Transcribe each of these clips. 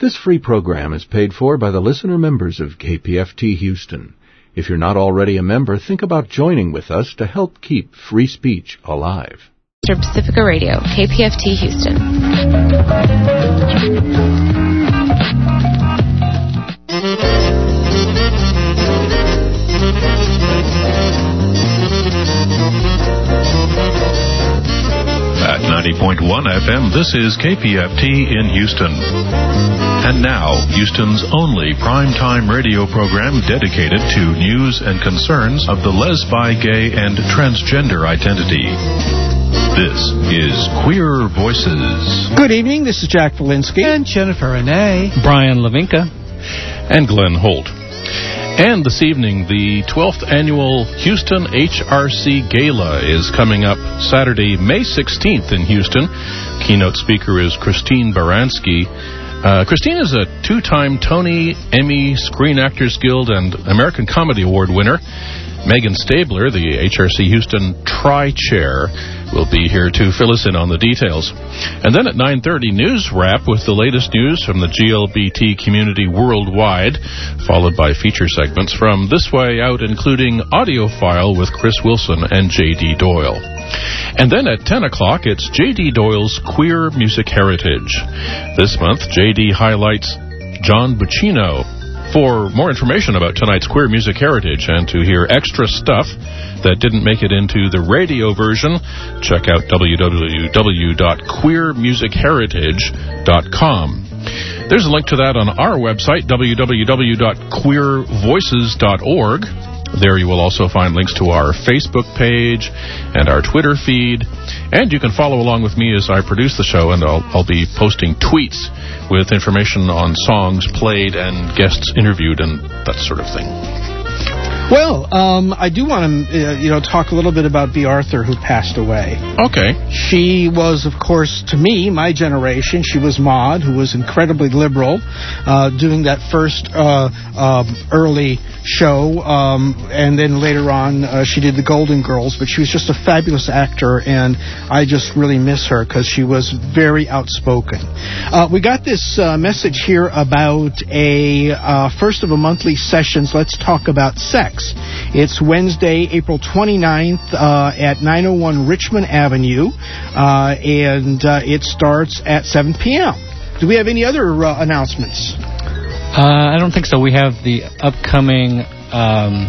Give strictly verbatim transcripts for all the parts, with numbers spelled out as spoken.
This free program is paid for by the listener members of K P F T Houston. If you're not already a member, think about joining with us to help keep free speech alive. Pacifica Radio, K P F T Houston. At ninety point one F M, this is K P F T in Houston. And now, Houston's only primetime radio program dedicated to news and concerns of the lesbi, gay, and transgender identity. This is Queer Voices. Good evening, this is Jack Valinsky. And Jennifer Renee. Brian Lavinka. And Glenn Holt. And this evening, the twelfth annual Houston H R C Gala is coming up Saturday, May sixteenth in Houston. Keynote speaker is Christine Baranski. Uh, Christine is a two-time Tony, Emmy, Screen Actors Guild, and American Comedy Award winner. Megan Stabler, the H R C Houston Tri-Chair, will be here to fill us in on the details. And then at nine thirty, News Wrap with the latest news from the G L B T community worldwide, followed by feature segments from This Way Out, including Audio File with Chris Wilson and J D Doyle. And then at ten o'clock, it's J D Doyle's Queer Music Heritage. This month, J D highlights John Buccino. For more information about tonight's Queer Music Heritage and to hear extra stuff that didn't make it into the radio version, check out w w w dot queer music heritage dot com. There's a link to that on our website, w w w dot queer voices dot org. There you will also find links to our Facebook page and our Twitter feed. And you can follow along with me as I produce the show, and I'll, I'll be posting tweets with information on songs played and guests interviewed and that sort of thing. Well, um, I do want to, uh, you know, talk a little bit about Bea Arthur, who passed away. Okay. She was, of course, to me, my generation, she was Maude, who was incredibly liberal, uh, doing that first uh, uh, early show, um, and then later on uh, she did the Golden Girls, but she was just a fabulous actor, and I just really miss her because she was very outspoken. Uh, we got this uh, message here about a uh, first of a monthly sessions, Let's Talk About Sex. It's Wednesday, April twenty-ninth uh, at nine oh one Richmond Avenue, uh, and uh, it starts at seven p.m. Do we have any other uh, announcements? Uh, I don't think so. We have the upcoming um,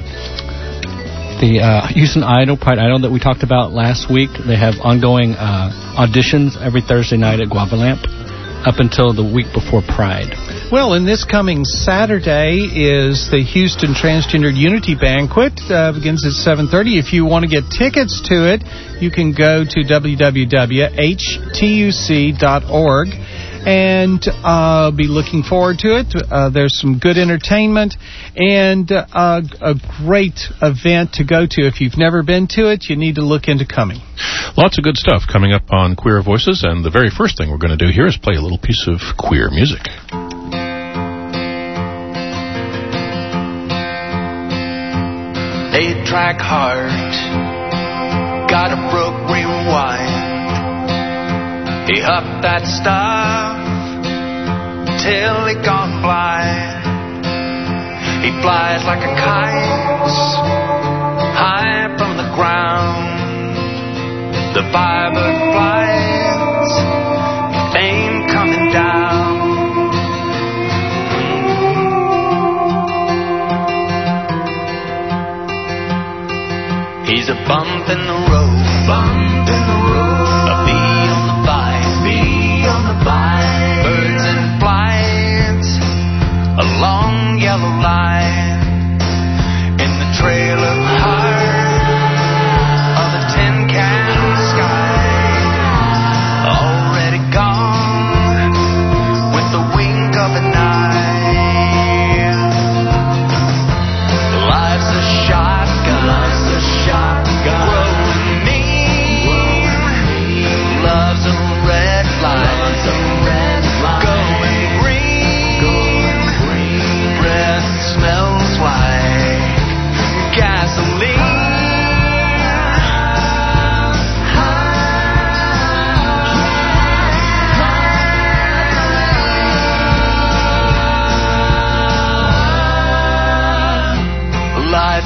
the uh, Houston Idol, Pride Idol that we talked about last week. They have ongoing uh, auditions every Thursday night at Guava Lamp up until the week before Pride. Well, and this coming Saturday is the Houston Transgender Unity Banquet. Uh, begins at seven thirty. If you want to get tickets to it, you can go to w w w dot h t u c dot org. And uh, be looking forward to it. Uh, there's some good entertainment and uh, a great event to go to. If you've never been to it, you need to look into coming. Lots of good stuff coming up on Queer Voices, and the very first thing we're going to do here is play a little piece of queer music. Eight-track heart, got a broke rewind. He upped that stuff till he gone blind. He flies like a kite high from the ground. The firebird flies, fame coming down. He's a bump in the road, bump in the road, a bee on the vine, bee on the vine, birds in flight, a long yellow line in the trailer heart of the tin can sky, already gone with the wink of an eye. Life's a shotgun, life's a shotgun, growing me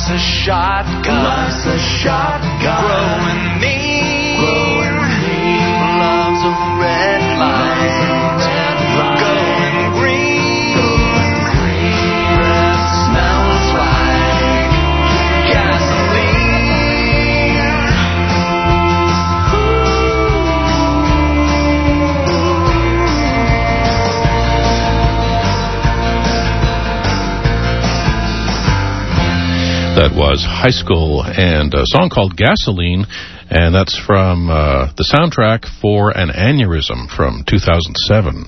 Life's a shotgun. Life's a shotgun. Growing mean. Growing mean. Love's a red light. Red light. Going green. Going green. Breath smells like gasoline. That was High School and a song called Gasoline, and that's from uh, the soundtrack for An Aneurysm from two thousand seven.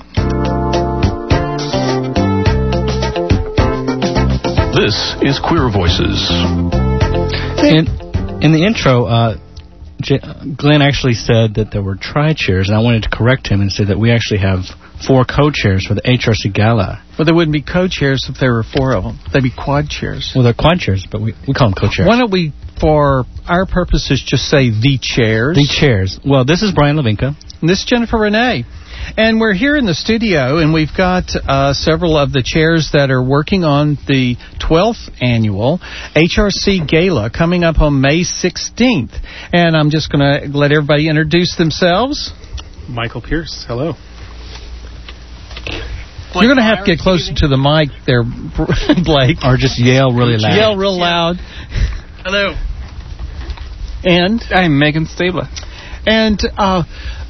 This is Queer Voices. In, in the intro, uh, J- Glenn actually said that there were tri-chairs, and I wanted to correct him and say that we actually have four co-chairs for the H R C Gala. Well, there wouldn't be co-chairs if there were four of them. They'd be quad chairs. Well, they're quad chairs, but we, we call them co-chairs. Why don't we, for our purposes, just say the chairs? The chairs. Well, this is Brian Levinka. And this is Jennifer Renee. And we're here in the studio, and we've got uh, several of the chairs that are working on the twelfth annual H R C Gala coming up on May sixteenth. And I'm just going to let everybody introduce themselves. Michael Pierce, hello. You're going to have to get closer to the mic there, Blake. Or just yell really loud. Yell real loud. Hello. And? I'm Megan Stabler. And uh,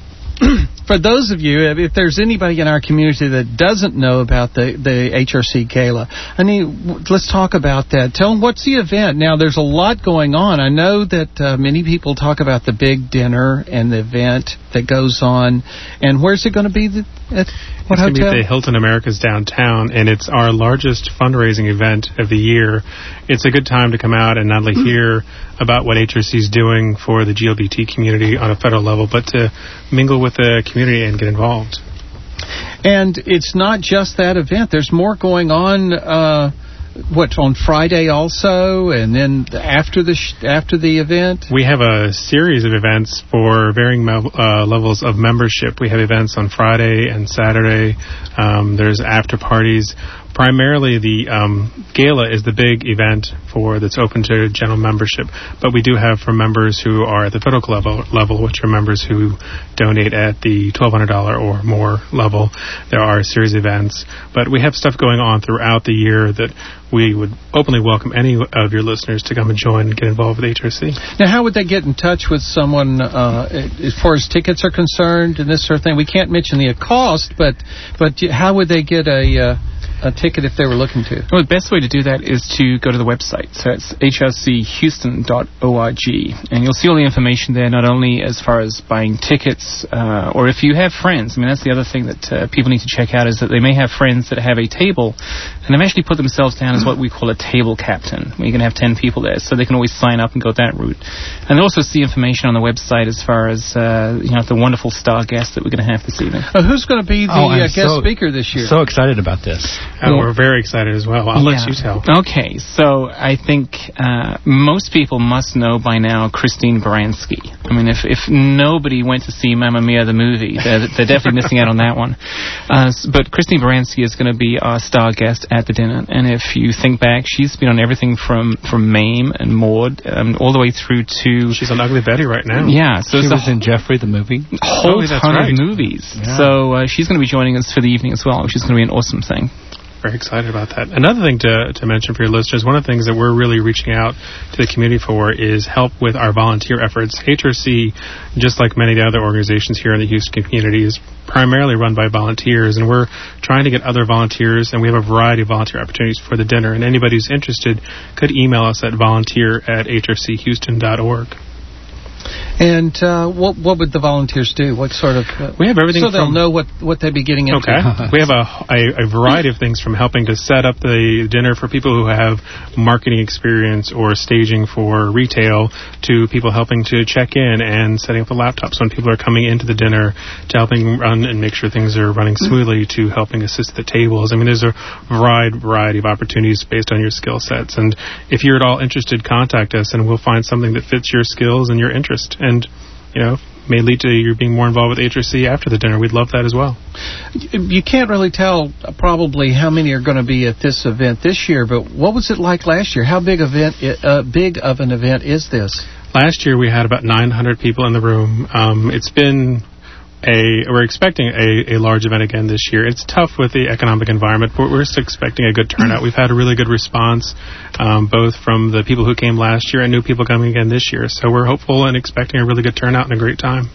for those of you, if there's anybody in our community that doesn't know about the, the H R C Gala, I mean, let's talk about that. Tell them, what's the event? Now, there's a lot going on. I know that uh, many people talk about the big dinner and the event that goes on. And where's it going to be? The, at what it's hotel? It's going to be at the Hilton Americas downtown, and it's our largest fundraising event of the year. It's a good time to come out and not only hear about what H R C is doing for the G L B T community on a federal level, but to mingle with the community and get involved. And it's not just that event. There's more going on. Uh, what, on Friday also, and then after the sh- after the event? We have a series of events for varying me- uh, levels of membership. We have events on Friday and Saturday. Um, there's after parties. Primarily, the um, gala is the big event for that's open to general membership, but we do have for members who are at the federal level, level which are members who donate at the twelve hundred dollars or more level. There are a series of events, but we have stuff going on throughout the year that we would openly welcome any of your listeners to come and join and get involved with H R C. Now, how would they get in touch with someone uh, as far as tickets are concerned and this sort of thing? We can't mention the cost, but but how would they get a uh, a ticket if they were looking to? Well, the best way to do that is to go to the website. So it's h r c houston dot org, and you'll see all the information there, not only as far as buying tickets, uh, or if you have friends. I mean, that's the other thing that uh, people need to check out, is that they may have friends that have a table, and they've actually put themselves down as what we call a table captain, where you can have ten people there, so they can always sign up and go that route. And they also see information on the website as far as uh, you know, the wonderful star guest that we're going to have this evening. Uh, who's going to be the oh, uh, guest so, speaker this year? So excited about this. Uh, we're very excited as well. I'll yeah. let you tell. Okay, so I think uh, most people must know by now Christine Baranski. I mean, if if nobody went to see Mamma Mia the movie, they're, they're definitely missing out on that one. Uh, but Christine Baranski is going to be our star guest at the dinner. And if you think back, she's been on everything from, from Mame and Maud, um, all the way through to... She's on Ugly Betty right now. Yeah. So she it's was a in Jeffrey the movie. whole oh, that's ton right. of movies. Yeah. So uh, she's going to be joining us for the evening as well, which is going to be an awesome thing. Very excited about that. Another thing to, to mention for your listeners, one of the things that we're really reaching out to the community for is help with our volunteer efforts. H R C, just like many of the other organizations here in the Houston community, is primarily run by volunteers, and we're trying to get other volunteers, and we have a variety of volunteer opportunities for the dinner. And anybody who's interested could email us at volunteer at h r c houston dot org. And uh, what what would the volunteers do? What sort of... Uh, we have everything so they'll from, know what, what they'd be getting into. Okay. We have a, a, a variety of things, from helping to set up the dinner for people who have marketing experience or staging for retail, to people helping to check in and setting up the laptops when people are coming into the dinner, to helping run and make sure things are running smoothly, to helping assist the tables. I mean, there's a wide variety of opportunities based on your skill sets. And if you're at all interested, contact us, and we'll find something that fits your skills and your interest. And, you know, may lead to you being more involved with H R C after the dinner. We'd love that as well. You can't really tell uh, probably how many are going to be at this event this year, but what was it like last year? How big event? Uh, big of an event is this? Last year we had about nine hundred people in the room. Um, it's been a we're expecting a, a large event again this year. It's tough with the economic environment, but we're still expecting a good turnout. We've had a really good response, um, both from the people who came last year and new people coming again this year. So we're hopeful and expecting a really good turnout and a great time.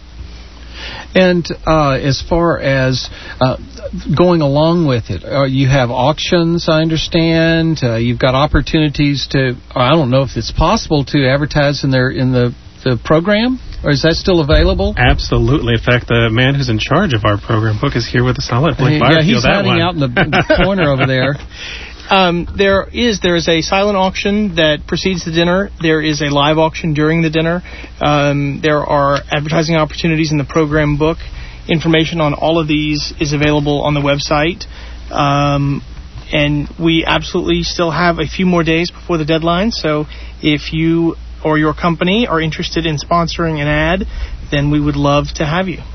And uh, as far as uh, going along with it, uh, you have auctions, I understand. Uh, you've got opportunities to, I don't know if it's possible to advertise in their in the, the program, or is that still available? Absolutely. In fact, the man who's in charge of our program book is here with us. I'll let Blake Yeah, Byers he's feel that hiding one. out in the, the corner over there. Um, there is there is a silent auction that precedes the dinner. There is a live auction during the dinner. Um, there are advertising opportunities in the program book. Information on all of these is available on the website. Um, and we absolutely still have a few more days before the deadline. So if you or your company are interested in sponsoring an ad, then we would love to have you.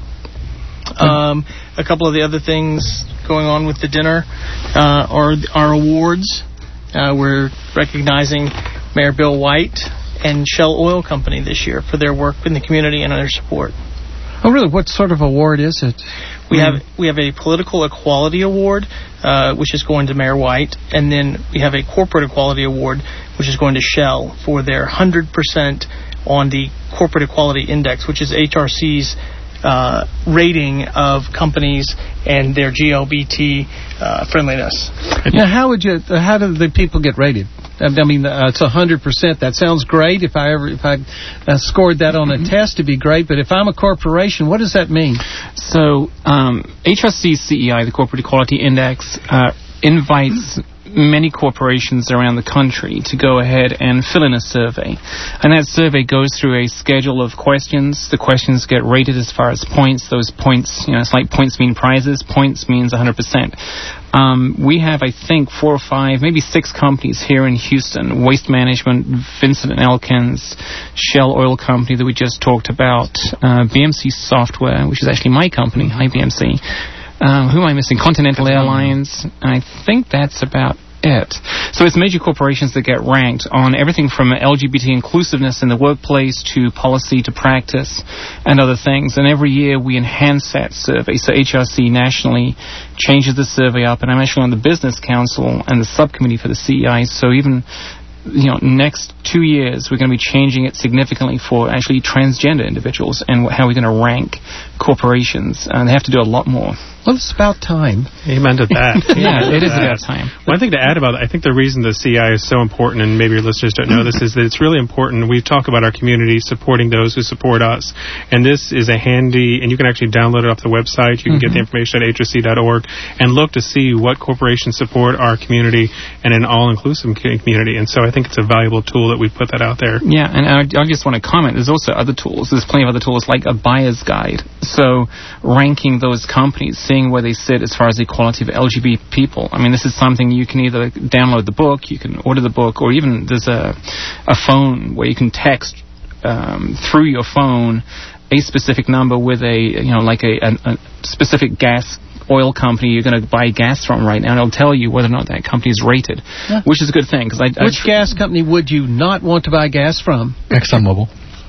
Um, a couple of the other things going on with the dinner uh, are our awards. Uh, we're recognizing Mayor Bill White and Shell Oil Company this year for their work in the community and their support. Oh, really? What sort of award is it? We have we have a political equality award, uh, which is going to Mayor White, and then we have a corporate equality award, which is going to Shell for their one hundred percent on the Corporate Equality Index, which is H R C's uh, rating of companies and their G L B T uh, friendliness. Now, how would you? How do the people get rated? I mean, uh, it's one hundred percent. That sounds great. If I ever, if I uh, scored that on a mm-hmm. test, it'd be great. But if I'm a corporation, what does that mean? So, um, H R C C E I, the Corporate Equality Index, uh, invites many corporations around the country to go ahead and fill in a survey. And that survey goes through a schedule of questions. The questions get rated as far as points. Those points, you know, it's like points mean prizes. Points means one hundred percent. Um, we have, I think, four or five, maybe six companies here in Houston. Waste Management, Vincent and Elkins, Shell Oil Company that we just talked about, uh, B M C Software, which is actually my company. Hi, B M C. Um, who am I missing? Continental Airlines. I think that's about it. So it's major corporations that get ranked on everything from L G B T inclusiveness in the workplace to policy to practice and other things. And every year we enhance that survey. So H R C nationally changes the survey up, and I'm actually on the Business Council and the subcommittee for the C E I. So even you know, next two years, we're going to be changing it significantly for actually transgender individuals and how we're going to rank corporations. And they have to do a lot more. Well, it's about time. Amen to that. Yeah, it is about time. One thing to add about it, I think the reason the C I is so important, and maybe your listeners don't know this, is that it's really important. We talk about our community supporting those who support us. And this is a handy, and you can actually download it off the website. You can mm-hmm. get the information at H R C dot org and look to see what corporations support our community and an all-inclusive community. And so I think it's a valuable tool that we put that out there. Yeah, and I, I just want to comment, there's also other tools. There's plenty of other tools like a buyer's guide. So ranking those companies, seeing where they sit as far as the equality of L G B T people. I mean, this is something you can either download the book, you can order the book, or even there's a a phone where you can text um, through your phone a specific number with a, you know, like a, a, a specific gas oil company you're going to buy gas from right now, and it'll tell you whether or not that company is rated, yeah. which is a good thing. Cause I, Which I, gas company would you not want to buy gas from? ExxonMobil.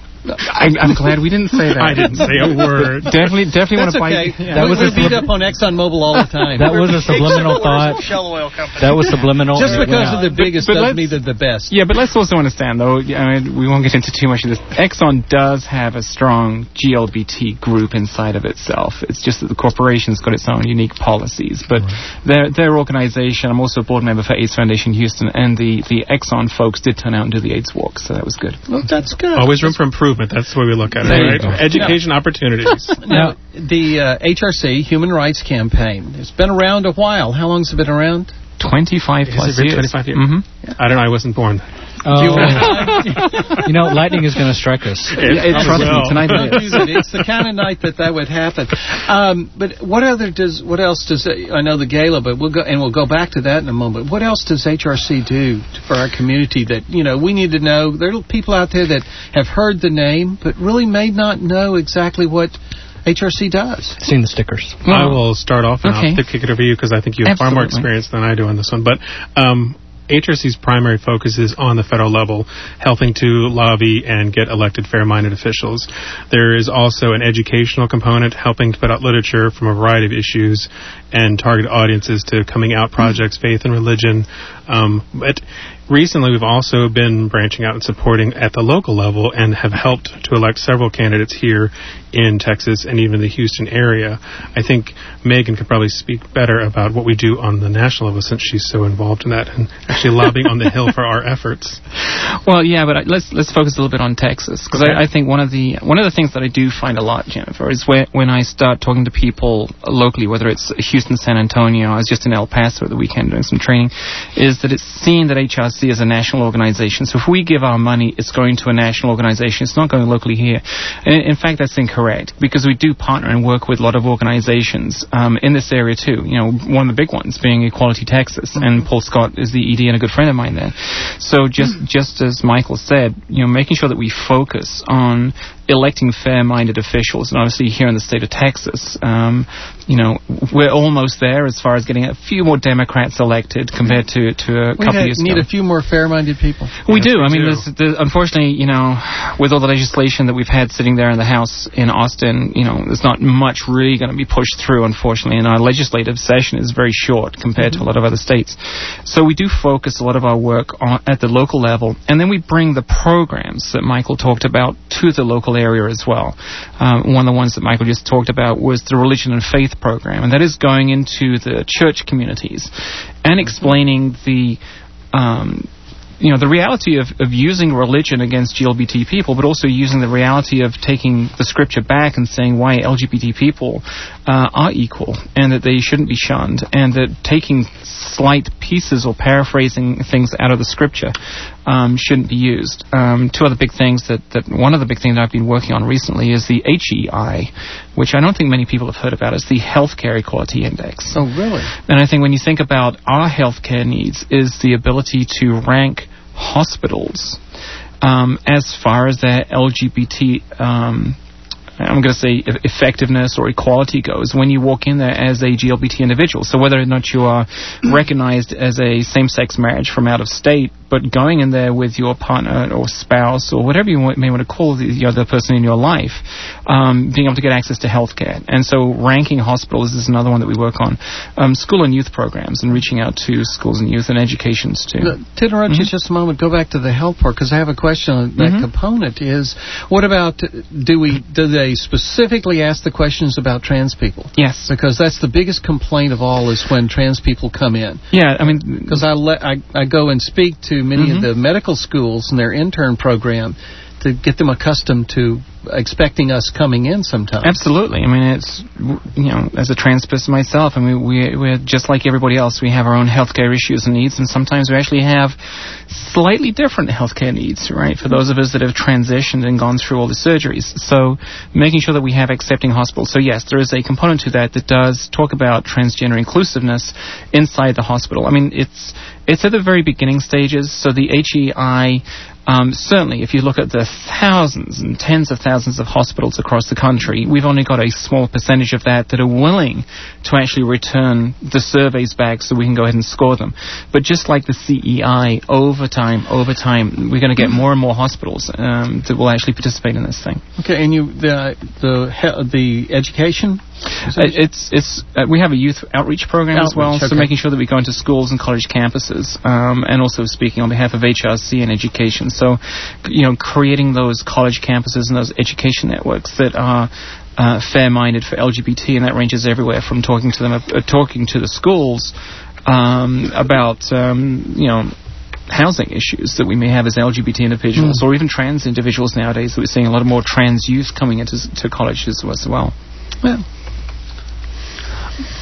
I, I'm glad we didn't say that. I didn't say a word. Definitely, definitely want to buy. Okay. Yeah. That was we, we beat up on ExxonMobil all the time. That was a subliminal thought. Shell Oil Company. That was subliminal. Just because of the biggest but, doesn't but mean they're the best. Yeah, but let's also understand, though. I mean, we won't get into too much of this. Exxon does have a strong G L B T group inside of itself. It's just that the corporation's got its own unique policies. But right. their their organization. I'm also a board member for AIDS Foundation Houston, and the the Exxon folks did turn out and do the AIDS walk, so that was good. Well, that's good. Always room for improvement. That's the way we look. At it, right? Education yeah. opportunities. Now, the uh, H R C Human Rights Campaign, it's been around a while. How long has it been around? twenty-five plus years. years. twenty-five years. Mm-hmm. Yeah. I don't know. I wasn't born. Oh. You know, lightning is going to strike us. It, it, trust well. me, tonight Don't it do is. that. It's the kind of night that that would happen. Um, but what other does? What else does? I know the gala, but we'll go and we'll go back to that in a moment. What else does H R C do for our community that you know we need to know? There are people out there that have heard the name, but really may not know exactly what H R C does. Seen the stickers. Well, I will start off and okay. I'll kick it over to you because I think you have Absolutely. far more experience than I do on this one. But um, H R C's primary focus is on the federal level, helping to lobby and get elected fair-minded officials. There is also an educational component, helping to put out literature from a variety of issues and target audiences to coming out projects, faith and religion. Um, but recently, we've also been branching out and supporting at the local level and have helped to elect several candidates here in Texas and even the Houston area. I think Megan could probably speak better about what we do on the national level since she's so involved in that and actually lobbying on the Hill for our efforts. Well, yeah, but let's let's focus a little bit on Texas because Okay. I, I think one of the one of the things that I do find a lot, Jennifer, is where, when I start talking to people locally, whether it's Houston, San Antonio, I was just in El Paso at the weekend doing some training, is that it's seen that H R C is a national organization. So if we give our money, it's going to a national organization. It's not going locally here. And in fact, that's incorrect because we do partner and work with a lot of organizations um, in this area too. You know, one of the big ones being Equality Texas, mm-hmm. and Paul Scott is the E D and a good friend of mine there. So just mm-hmm. just as Michael said, you know, making sure that we focus on electing fair-minded officials, and obviously here in the state of Texas, um, you know, we're almost there as far as getting a few more Democrats elected compared to, to a we couple of years ago. We need a few more fair-minded people. We Yes, do. we I mean, do. there's, there's, unfortunately, you know, with all the legislation that we've had sitting there in the House in Austin, you know, there's not much really going to be pushed through, unfortunately, and our legislative session is very short compared mm-hmm. to a lot of other states. So we do focus a lot of our work on, at the local level, and then we bring the programs that Michael talked about to the local area as well. Um, one of the ones that Michael just talked about was the Religion and Faith program, and that is going into the church communities and explaining the um, you know, the reality of, of using religion against L G B T people, but also using the reality of taking the scripture back and saying why L G B T people uh, are equal and that they shouldn't be shunned, and that taking slight pieces or paraphrasing things out of the scripture um, shouldn't be used. Um, two other big things that, that one of the big things that I've been working on recently is the H E I, which I don't think many people have heard about. It's the Healthcare Equality Index. Oh, really? And I think when you think about our healthcare needs is the ability to rank hospitals um, as far as their L G B T um, I'm going to say effectiveness or equality goes when you walk in there as a L G B T individual. So whether or not you are recognized as a same-sex marriage from out of state, but going in there with your partner or spouse or whatever you may want to call the, the other person in your life, um, being able to get access to health care. And so ranking hospitals is another one that we work on. Um, school and youth programs and reaching out to schools and youth and educations too. To interrupt mm-hmm. you just a moment, go back to the health part because I have a question on that mm-hmm. component is, what about, do we, do they specifically ask the questions about trans people? Yes. Because that's the biggest complaint of all is when trans people come in. Yeah, I mean... Because I, le- I, I go and speak to many mm-hmm. of the medical schools and their intern program to get them accustomed to expecting us coming in sometimes. Absolutely. I mean, it's, you know, as a trans person myself, I mean, we, we're just like everybody else. We have our own healthcare issues and needs, and sometimes we actually have slightly different healthcare needs, right, for those of us that have transitioned and gone through all the surgeries. So making sure that we have accepting hospitals. So, yes, there is a component to that that does talk about transgender inclusiveness inside the hospital. I mean, it's it's at the very beginning stages, so the H E I... Um, certainly, if you look at the thousands and tens of thousands of hospitals across the country, we've only got a small percentage of that that are willing to actually return the surveys back so we can go ahead and score them. But just like the C E I, over time, over time, we're going to get more and more hospitals um, that will actually participate in this thing. Okay, and you the the the education? Uh, it's it's uh, we have a youth outreach program outreach, as well, okay. So making sure that we go into schools and college campuses, um, and also speaking on behalf of H R C and education. So, you know, creating those college campuses and those education networks that are uh, fair-minded for L G B T, and that ranges everywhere from talking to them, uh, talking to the schools um, about um, you know. housing issues that we may have as L G B T individuals, mm. or even trans individuals nowadays. That we're seeing a lot of more trans youth coming into to colleges as well. Well.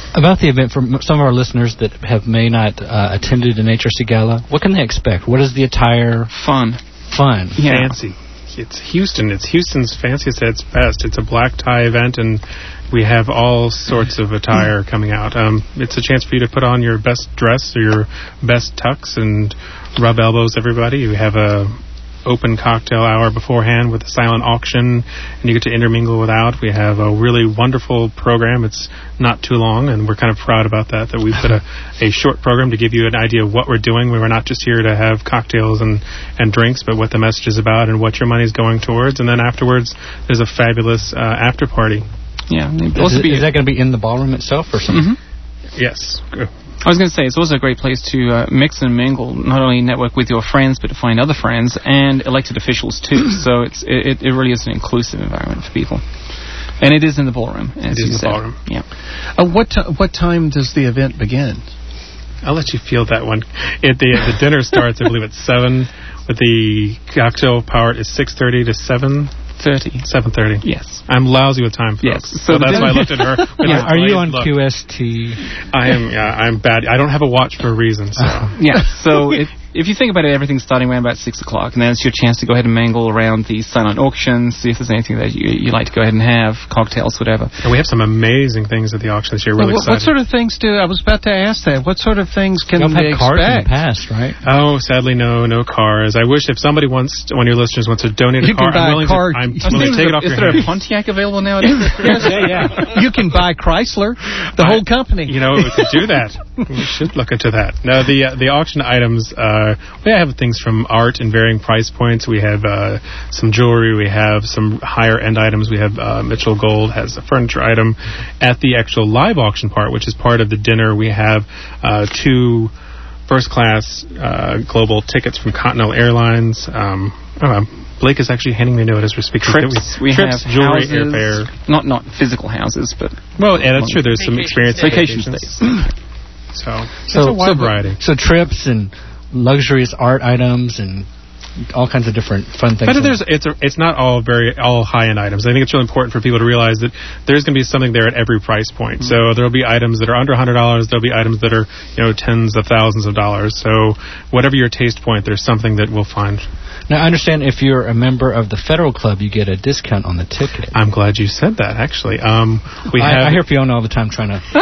About the event, for some of our listeners that have may not uh, attended an H R C gala, what can they expect? What is the attire? Fun. Fun. Yeah. Fancy. It's Houston. It's Houston's fanciest at its best. It's a black tie event, and we have all sorts of attire coming out. Um, it's a chance for you to put on your best dress or your best tux and rub elbows, everybody. We have a open cocktail hour beforehand with a silent auction, and you get to intermingle without. We have a really wonderful program. It's not too long, and we're kind of proud about that, that we put a, a short program to give you an idea of what we're doing. We were not just here to have cocktails and, and drinks, but what the message is about and what your money's going towards. And then afterwards, there's a fabulous uh, after party. Yeah. Is, it, is that going to be in the ballroom itself or something? Mm-hmm. Yes. I was going to say, it's also a great place to uh, mix and mingle, not only network with your friends, but to find other friends and elected officials, too. So it's it, it really is an inclusive environment for people. And it is in the ballroom, as it you is said. the ballroom. Yeah. Uh, what, t- what time does the event begin? I'll let you feel that one. It, the, the dinner starts, I believe, at seven, but the cocktail part is six thirty to seven thirty. seven thirty. Yes. I'm lousy with time, folks. Yes. So, so that's why I looked at her. Yeah. Are you on look. Q S T? I am, yeah, I'm bad. I don't have a watch for a reason, so. Yeah, so it, if you think about it, everything's starting around about six o'clock, and then it's your chance to go ahead and mangle around the silent auction, see if there's anything that you, you like to go ahead and have, cocktails, whatever. And we have some amazing things at the auction this year. Really well, what, what sort of things do, I was about to ask that, what sort of things can You'll they have cars in expect? the past, right? Oh, sadly, no, no cars. I wish if somebody wants, one of your listeners wants to donate you a car, I'm willing car, to, I'm willing to take it off Is your there hands. a Pontiac available nowadays? Yes, yeah, yeah. You can buy Chrysler, the I, whole company. You know, we could do that. We should look into that. No, the uh, the auction items, uh, we have things from art in varying price points. We have uh, some jewelry. We have some higher-end items. We have uh, Mitchell Gold has a furniture item. At the actual live auction part, which is part of the dinner, we have uh, two first-class uh, global tickets from Continental Airlines. Um, I don't know, Blake is actually handing me a note as we're speaking. Trips, we, we trips, have jewelry, houses, airfare. Not not physical houses, but... Well, yeah, that's true. There's some experience vacation vacations. stays. So, so, it's a wide so, variety. So trips and luxurious art items and all kinds of different fun things. But there's, it's a, it's not all very all high-end items. I think it's really important for people to realize that there's going to be something there at every price point. Mm-hmm. So there'll be items that are under one hundred dollars. There'll be items that are, you know, tens of thousands of dollars. So whatever your taste point, there's something that we'll find. Now, I understand if you're a member of the Federal Club, you get a discount on the ticket. I'm glad you said that, actually. Um, we I, have, I hear Fiona all the time trying to...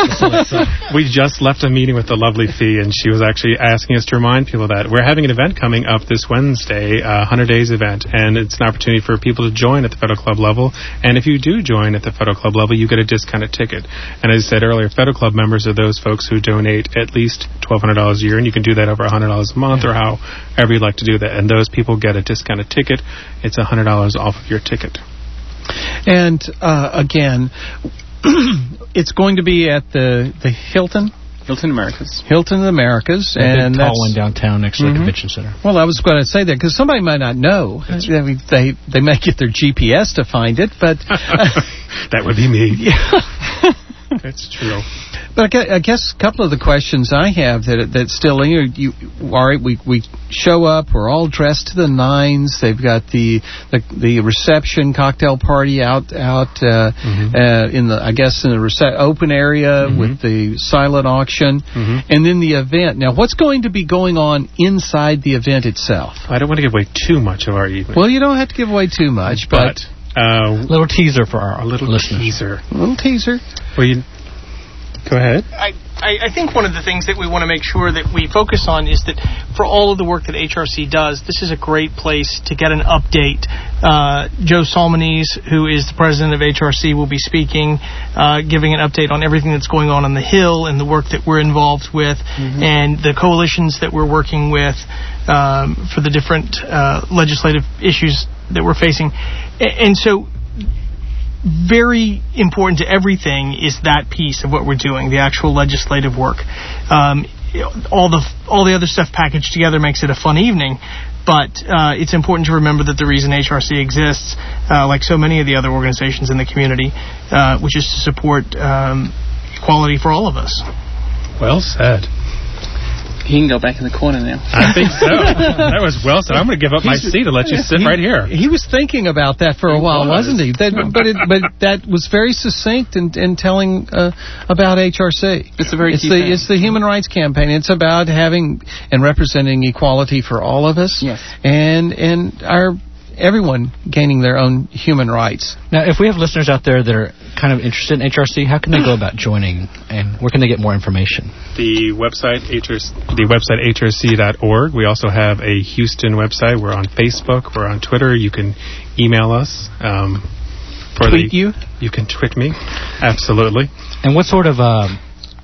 We just left a meeting with the lovely Fee, and she was actually asking us to remind people that we're having an event coming up this Wednesday, a one hundred days event, and it's an opportunity for people to join at the Federal Club level. And if you do join at the Federal Club level, you get a discounted ticket. And as I said earlier, Federal Club members are those folks who donate at least twelve hundred dollars a year, and you can do that over one hundred dollars a month yeah. or however you'd like to do that. And those people get a discounted ticket. It's one hundred dollars off of your ticket. And uh, again, it's going to be at the the Hilton. Hilton Americas. Hilton Americas, the and big tall that's one downtown next to mm-hmm. the convention center. Well, I was going to say that because somebody might not know. I mean, they they may get their G P S to find it, but that would be me. Yeah. That's true. But I guess a couple of the questions I have that that still you, know, you all right. We we show up. We're all dressed to the nines. They've got the the, the reception cocktail party out out uh, mm-hmm. uh, in the I guess in the rece- open area mm-hmm. with the silent auction, mm-hmm. and then the event. Now, what's going to be going on inside the event itself? I don't want to give away too much of our evening. Well, you don't have to give away too much, but. but Uh, little teaser for our a little listeners. teaser. A little teaser. Well, you go ahead. I, I, I think one of the things that we want to make sure that we focus on is that for all of the work that H R C does, this is a great place to get an update. Uh, Joe Salmonese, who is the president of H R C, will be speaking, uh, giving an update on everything that's going on on the Hill and the work that we're involved with mm-hmm. and the coalitions that we're working with um, for the different uh, legislative issues that we're facing. And so very important to everything is that piece of what we're doing, the actual legislative work. Um, all the all the other stuff packaged together makes it a fun evening, but uh, it's important to remember that the reason H R C exists, uh, like so many of the other organizations in the community, uh, which is to support um, equality for all of us. Well said. He can go back in the corner now. I think so. That was well said. I'm going to give up my seat and let you sit he, right here. He was thinking about that for a he while, was. wasn't he? That, but it, but that was very succinct in, in telling uh, about H R C. It's a very it's key the thing. it's the human rights campaign. It's about having and representing equality for all of us. Yes. And and our everyone gaining their own human rights. Now, if we have listeners out there that are kind of interested in H R C, how can they go about joining, and where can they get more information? The website, H R C, the website H R C dot org. We also have a Houston website. We're on Facebook. We're on Twitter. You can email us. Um, for Tweet the, you? You can tweet me. Absolutely. And what sort of um,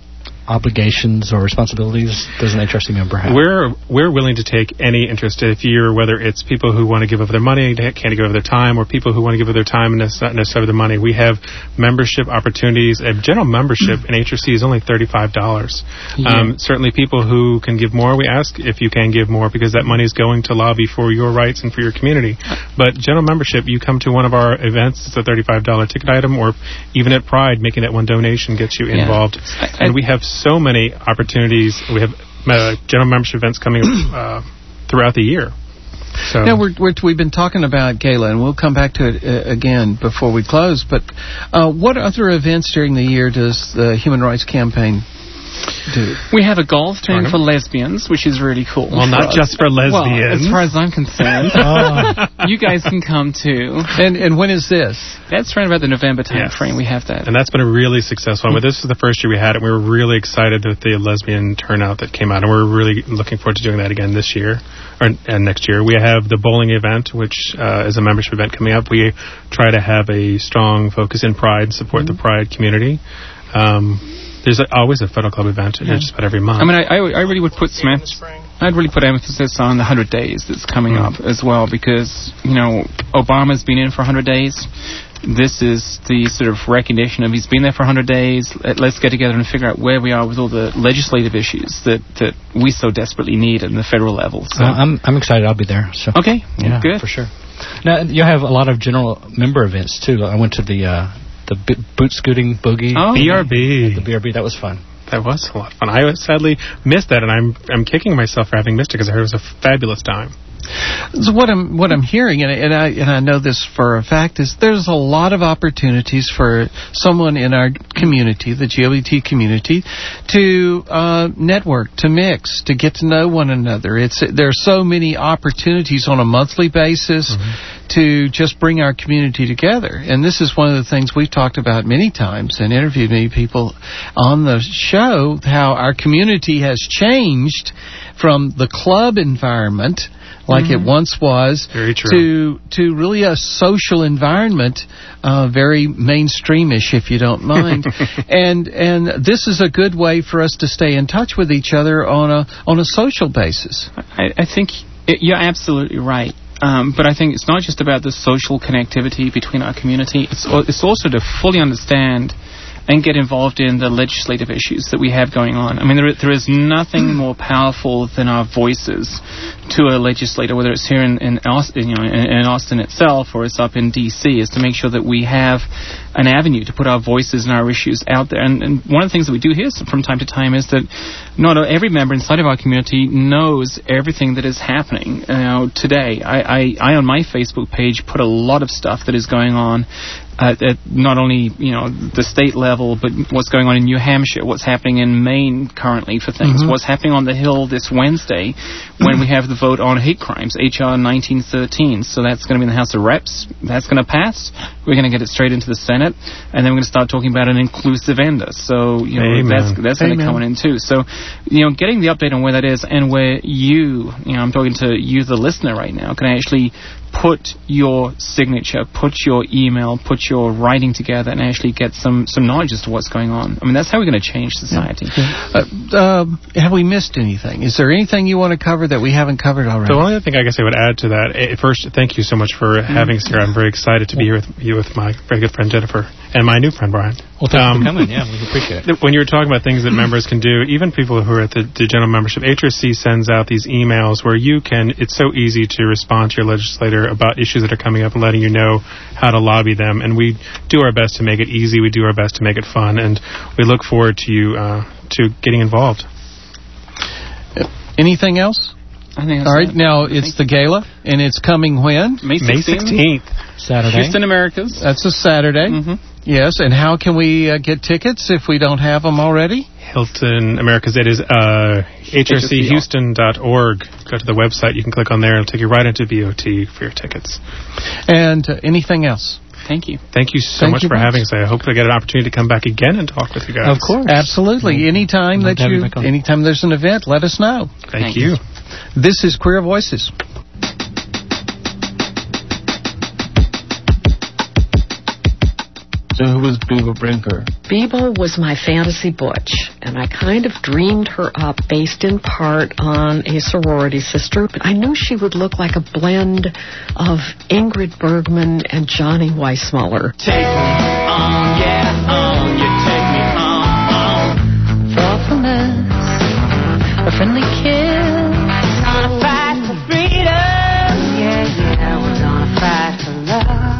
obligations or responsibilities does an H R C member have? We're we're willing to take any interest if you're, whether it's people who want to give up their money, can't give up their time, or people who want to give up their time and not necessarily their money. We have membership opportunities. A general membership in H R C is only thirty-five dollars. Yeah. Um, certainly people who can give more, we ask if you can give more, because that money is going to lobby for your rights and for your community. But general membership, you come to one of our events, it's a thirty-five dollars ticket item, or even at Pride, making that one donation gets you Yeah. involved. I, I, and we have so many opportunities. We have uh, general membership events coming uh, throughout the year. So Now, we're, we're, we've been talking about Gala, and we'll come back to it uh, again before we close, but uh, what other events during the year does the Human Rights Campaign do? We have a golf tournament for lesbians, which is really cool. Well, not us. just for lesbians. Well, as far as I'm concerned, Oh. you guys can come too. And and when is this? That's around about the November time Yes. frame. We have that. And that's been a really successful one. But this is the first year we had it. We were really excited with the lesbian turnout that came out, and we're really looking forward to doing that again this year or and next year. We have the bowling event, which uh, is a membership event coming up. We try to have a strong focus in Pride, support mm-hmm. the Pride community. Um, there's a, always a Photo Club event yeah. just about every month. I mean, I, I, I really would put some em- I'd really put emphasis on the one hundred days that's coming mm. up as well, because, you know, Obama's been in for one hundred days. This is the sort of recognition of he's been there for one hundred days. Let's get together and figure out where we are with all the legislative issues that, that we so desperately need at the federal level. So. Uh, I'm I'm excited. I'll be there. So. Okay, yeah, good. For sure. Now, you have a lot of general member events, too. I went to the uh, the b- boot scooting boogie. Oh, B R B. The B R B, that was fun. That was a lot of fun. I sadly missed that, and I'm I'm kicking myself for having missed it because I heard it was a fabulous time. So what I'm what I'm hearing, and, and I and I know this for a fact, is there's a lot of opportunities for someone in our community, the G L B T community, to uh, network, to mix, to get to know one another. It's there are so many opportunities on a monthly basis mm-hmm. to just bring our community together. And this is one of the things we've talked about many times and interviewed many people on the show, how our community has changed from the club environment, like mm-hmm. it once was, very true. to to really a social environment, uh, very mainstreamish, if you don't mind. and and this is a good way for us to stay in touch with each other on a on a social basis. I, I think it, you're absolutely right. Um, but I think it's not just about the social connectivity between our community. It's it's also to fully understand and get involved in the legislative issues that we have going on. I mean, there, there is nothing more powerful than our voices to a legislator, whether it's here in, in Austin, you know, in, in Austin itself, or it's up in D C, is to make sure that we have an avenue to put our voices and our issues out there. And, and one of the things that we do here from time to time is that not every member inside of our community knows everything that is happening. You know, today, I, I, I on my Facebook page put a lot of stuff that is going on Uh, at not only, you know, the state level, but what's going on in New Hampshire, what's happening in Maine currently for things, mm-hmm. what's happening on the Hill this Wednesday when we have the vote on hate crimes, H R nineteen thirteen. So that's going to be in the House of Reps. That's going to pass. We're going to get it straight into the Senate, and then we're going to start talking about an inclusive ender. So, you know, Amen. that's that's going to come in too. So, you know, getting the update on where that is and where you, you know, I'm talking to you, the listener right now, can actually put your signature, put your email, put your writing together, and actually get some, some knowledge as to what's going on. I mean, that's how we're going to change society. Yeah. Uh, uh, have we missed anything? Is there anything you want to cover that we haven't covered already? The only thing I guess I would add to that, eh, first, thank you so much for mm-hmm. having us here. I'm very excited to be here with you, with my very good friend Jennifer, and my new friend Brian. Well, thanks um, for coming. Yeah, we appreciate it. When you were talking about things that members can do, even people who are at the, the general membership, H R C sends out these emails where you can, it's so easy to respond to your legislator about issues that are coming up and letting you know how to lobby them. And we do our best to make it easy. We do our best to make it fun. And we look forward to you, uh, to getting involved. Anything else? I think that's All right, it. now it's the gala, and it's coming when? May sixteenth. Saturday. Houston Americas. That's a Saturday. Mm-hmm. Yes, and how can we uh, get tickets if we don't have them already? Hilton Americas. It is uh, H R C Houston dot org. Go to the website. You can click on there. It'll take you right into B O T for your tickets. And uh, anything else? Thank you. Thank you so Thank much you for much. having us. I hope I get an opportunity to come back again and talk with you guys. Of course. Absolutely. Anytime Love that to have you you, back on. anytime there's an event, let us know. Thank, Thank you. you. This is Queer Voices. So who was Bebo Brinker? Bebo was my fantasy butch, and I kind of dreamed her up based in part on a sorority sister. But I knew she would look like a blend of Ingrid Bergman and Johnny Weissmuller. Take me on, yeah, on, you take me on, on. Thoughtfulness, a friendly kiss. Gonna fight for freedom. Yeah, yeah, we're gonna fight for love.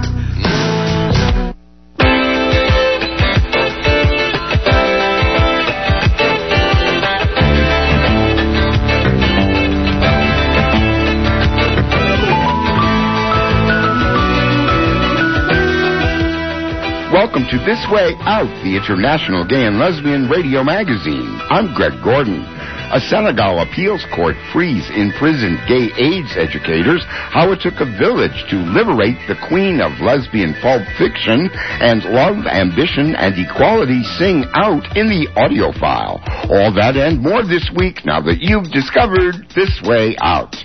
Welcome to This Way Out, the international gay and lesbian radio magazine. I'm Greg Gordon. A Senegal appeals court frees imprisoned gay AIDS educators, how it took a village to liberate the queen of lesbian pulp fiction, and love, ambition, and equality sing out in the audio file. All that and more this week now that you've discovered This Way Out.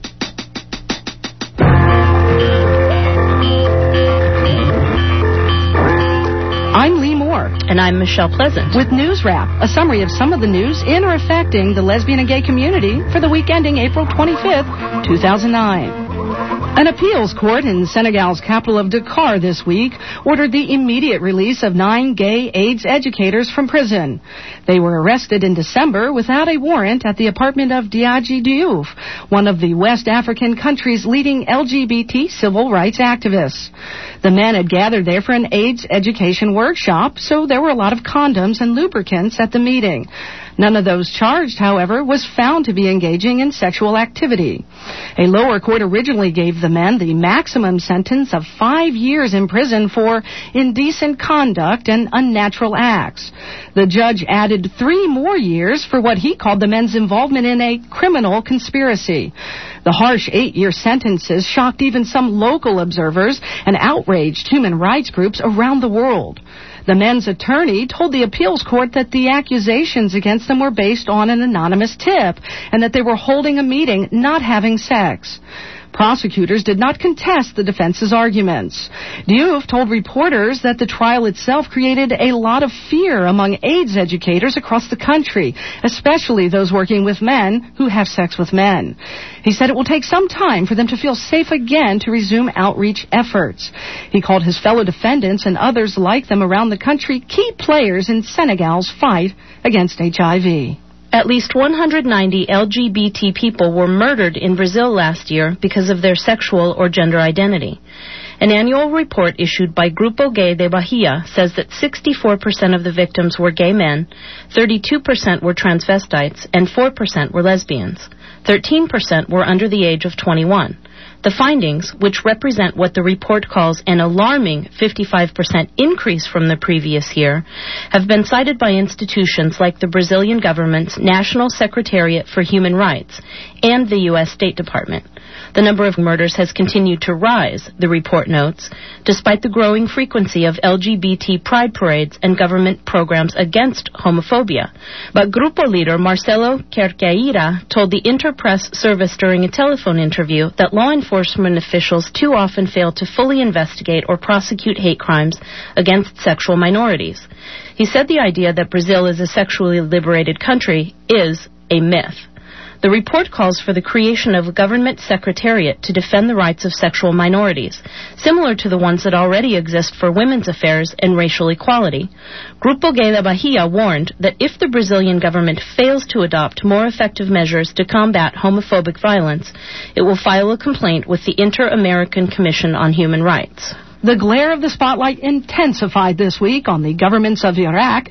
I'm Lee Moore. And I'm Michelle Pleasant. With News Wrap, a summary of some of the news in or affecting the lesbian and gay community for the week ending April twenty-fifth, two thousand nine. An appeals court in Senegal's capital of Dakar this week ordered the immediate release of nine gay AIDS educators from prison. They were arrested in December without a warrant at the apartment of Diadji Diouf, one of the West African country's leading L G B T civil rights activists. The men had gathered there for an AIDS education workshop, so there were a lot of condoms and lubricants at the meeting. None of those charged, however, was found to be engaging in sexual activity. A lower court originally gave the men the maximum sentence of five years in prison for indecent conduct and unnatural acts. The judge added three more years for what he called the men's involvement in a criminal conspiracy. The harsh eight-year sentences shocked even some local observers and outraged human rights groups around the world. The men's attorney told the appeals court that the accusations against them were based on an anonymous tip and that they were holding a meeting, not having sex. Prosecutors did not contest the defense's arguments. Diouf told reporters that the trial itself created a lot of fear among AIDS educators across the country, especially those working with men who have sex with men. He said it will take some time for them to feel safe again to resume outreach efforts. He called his fellow defendants and others like them around the country key players in Senegal's fight against H I V. At least one hundred ninety L G B T people were murdered in Brazil last year because of their sexual or gender identity. An annual report issued by Grupo Gay de Bahia says that sixty-four percent of the victims were gay men, thirty-two percent were transvestites, and four percent were lesbians. thirteen percent were under the age of twenty-one. The findings, which represent what the report calls an alarming fifty-five percent increase from the previous year, have been cited by institutions like the Brazilian government's National Secretariat for Human Rights and the U S State Department. The number of murders has continued to rise, the report notes, despite the growing frequency of L G B T pride parades and government programs against homophobia. But Grupo leader Marcelo Cerqueira told the Interpress service during a telephone interview that law enforcement officials too often fail to fully investigate or prosecute hate crimes against sexual minorities. He said the idea that Brazil is a sexually liberated country is a myth. The report calls for the creation of a government secretariat to defend the rights of sexual minorities, similar to the ones that already exist for women's affairs and racial equality. Grupo Gay de Bahia warned that if the Brazilian government fails to adopt more effective measures to combat homophobic violence, it will file a complaint with the Inter-American Commission on Human Rights. The glare of the spotlight intensified this week on the governments of Iraq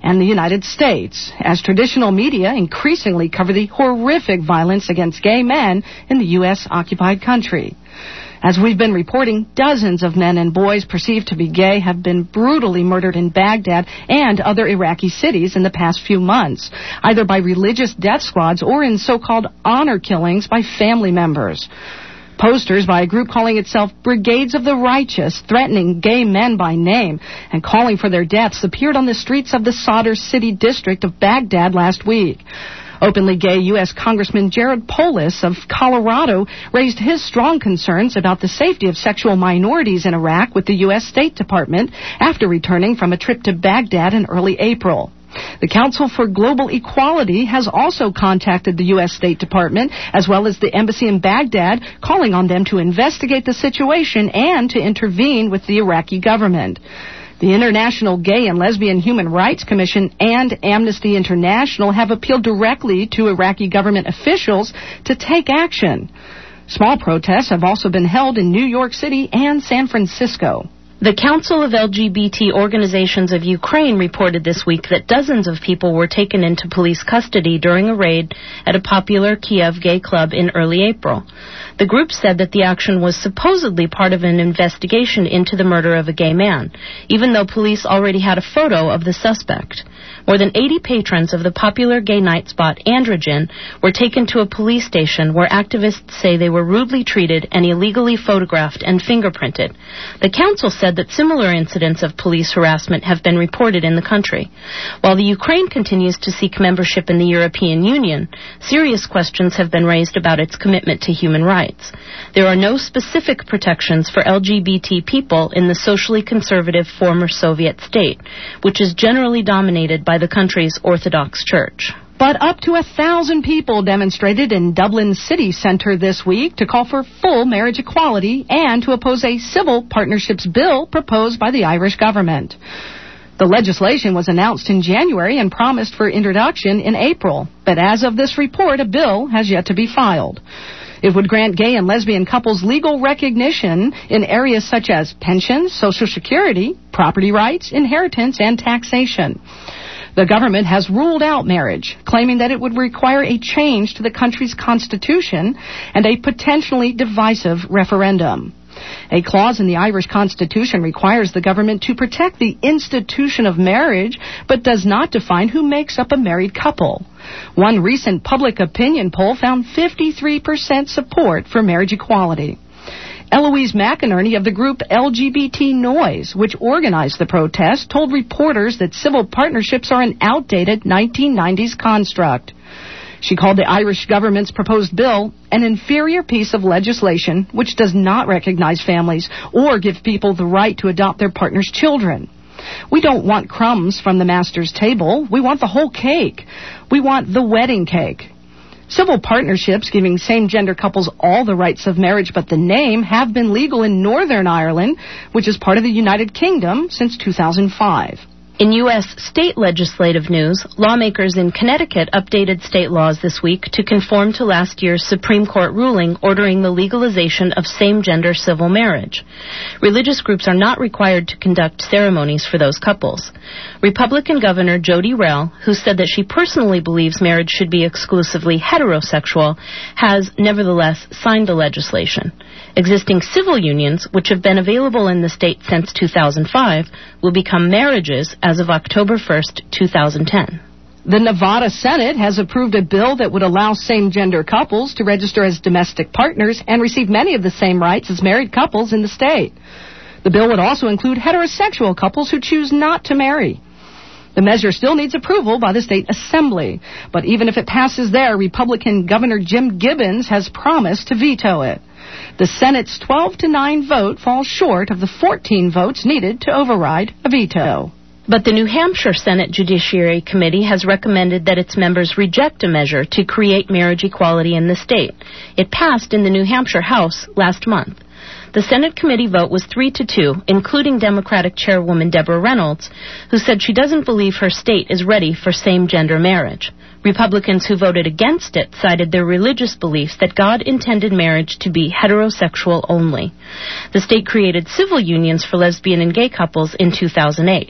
and the United States, as traditional media increasingly cover the horrific violence against gay men in the U S-occupied country. As we've been reporting, dozens of men and boys perceived to be gay have been brutally murdered in Baghdad and other Iraqi cities in the past few months, either by religious death squads or in so-called honor killings by family members. Posters by a group calling itself Brigades of the Righteous, threatening gay men by name and calling for their deaths, appeared on the streets of the Sadr City district of Baghdad last week. Openly gay U S Congressman Jared Polis of Colorado raised his strong concerns about the safety of sexual minorities in Iraq with the U S State Department after returning from a trip to Baghdad in early April. The Council for Global Equality has also contacted the U S State Department as well as the embassy in Baghdad, calling on them to investigate the situation and to intervene with the Iraqi government. The International Gay and Lesbian Human Rights Commission and Amnesty International have appealed directly to Iraqi government officials to take action. Small protests have also been held in New York City and San Francisco. The Council of L G B T Organizations of Ukraine reported this week that dozens of people were taken into police custody during a raid at a popular Kiev gay club in early April. The group said that the action was supposedly part of an investigation into the murder of a gay man, even though police already had a photo of the suspect. More than eighty patrons of the popular gay night spot Androgen were taken to a police station where activists say they were rudely treated and illegally photographed and fingerprinted. The council said that similar incidents of police harassment have been reported in the country. While the Ukraine continues to seek membership in the European Union, serious questions have been raised about its commitment to human rights. There are no specific protections for L G B T people in the socially conservative former Soviet state, which is generally dominated by the country's Orthodox Church. But up to a thousand people demonstrated in Dublin city centre this week to call for full marriage equality and to oppose a civil partnerships bill proposed by the Irish government. The legislation was announced in January and promised for introduction in April, but as of this report, a bill has yet to be filed. It would grant gay and lesbian couples legal recognition in areas such as pensions, Social Security, property rights, inheritance, and taxation. The government has ruled out marriage, claiming that it would require a change to the country's constitution and a potentially divisive referendum. A clause in the Irish Constitution requires the government to protect the institution of marriage, but does not define who makes up a married couple. One recent public opinion poll found fifty-three percent support for marriage equality. Eloise McInerney of the group L G B T Noise, which organized the protest, told reporters that civil partnerships are an outdated nineteen nineties construct. She called the Irish government's proposed bill an inferior piece of legislation which does not recognize families or give people the right to adopt their partner's children. We don't want crumbs from the master's table. We want the whole cake. We want the wedding cake. Civil partnerships giving same-gender couples all the rights of marriage but the name have been legal in Northern Ireland, which is part of the United Kingdom, since two thousand five. In U S state legislative news, lawmakers in Connecticut updated state laws this week to conform to last year's Supreme Court ruling ordering the legalization of same-gender civil marriage. Religious groups are not required to conduct ceremonies for those couples. Republican Governor Jody Rell, who said that she personally believes marriage should be exclusively heterosexual, has nevertheless signed the legislation. Existing civil unions, which have been available in the state since two thousand five, will become marriages as of October first, two thousand ten. The Nevada Senate has approved a bill that would allow same-gender couples to register as domestic partners and receive many of the same rights as married couples in the state. The bill would also include heterosexual couples who choose not to marry. The measure still needs approval by the state assembly, but even if it passes there, Republican Governor Jim Gibbons has promised to veto it. The Senate's twelve to nine vote falls short of the fourteen votes needed to override a veto. But the New Hampshire Senate Judiciary Committee has recommended that its members reject a measure to create marriage equality in the state. It passed in the New Hampshire House last month. The Senate committee vote was three to two, including Democratic Chairwoman Deborah Reynolds, who said she doesn't believe her state is ready for same-gender marriage. Republicans who voted against it cited their religious beliefs that God intended marriage to be heterosexual only. The state created civil unions for lesbian and gay couples in two thousand eight.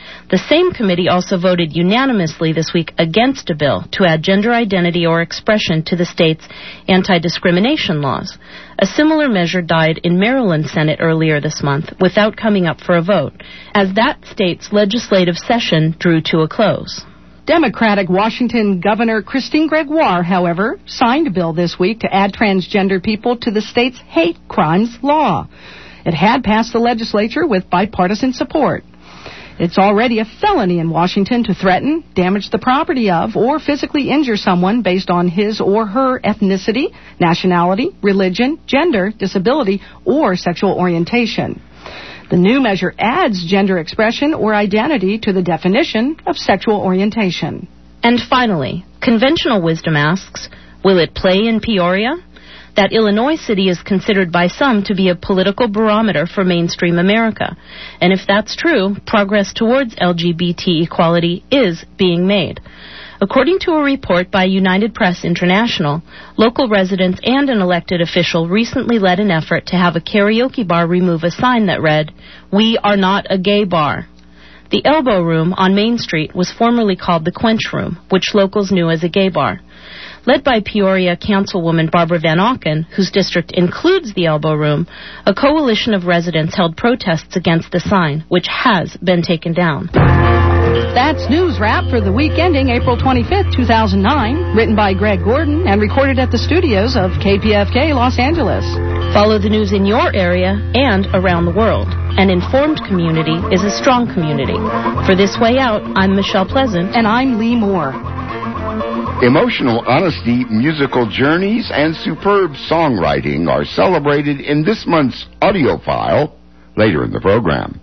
The same committee also voted unanimously this week against a bill to add gender identity or expression to the state's anti-discrimination laws. A similar measure died in Maryland Senate earlier this month without coming up for a vote, as that state's legislative session drew to a close. Democratic Washington Governor Christine Gregoire, however, signed a bill this week to add transgender people to the state's hate crimes law. It had passed the legislature with bipartisan support. It's already a felony in Washington to threaten, damage the property of, or physically injure someone based on his or her ethnicity, nationality, religion, gender, disability, or sexual orientation. The new measure adds gender expression or identity to the definition of sexual orientation. And finally, conventional wisdom asks, will it play in Peoria? That Illinois city is considered by some to be a political barometer for mainstream America. And if that's true, progress towards L G B T equality is being made. According to a report by United Press International, local residents and an elected official recently led an effort to have a karaoke bar remove a sign that read, "We are not a gay bar." The Elbow Room on Main Street was formerly called the Quench Room, which locals knew as a gay bar. Led by Peoria Councilwoman Barbara Van Auken, whose district includes the Elbow Room, a coalition of residents held protests against the sign, which has been taken down. That's News Wrap for the week ending April twenty-fifth, two thousand nine, written by Greg Gordon and recorded at the studios of K P F K Los Angeles. Follow the news in your area and around the world. An informed community is a strong community. For This Way Out, I'm Michelle Pleasant. And I'm Lee Moore. Emotional honesty, musical journeys, and superb songwriting are celebrated in this month's audio file later in the program.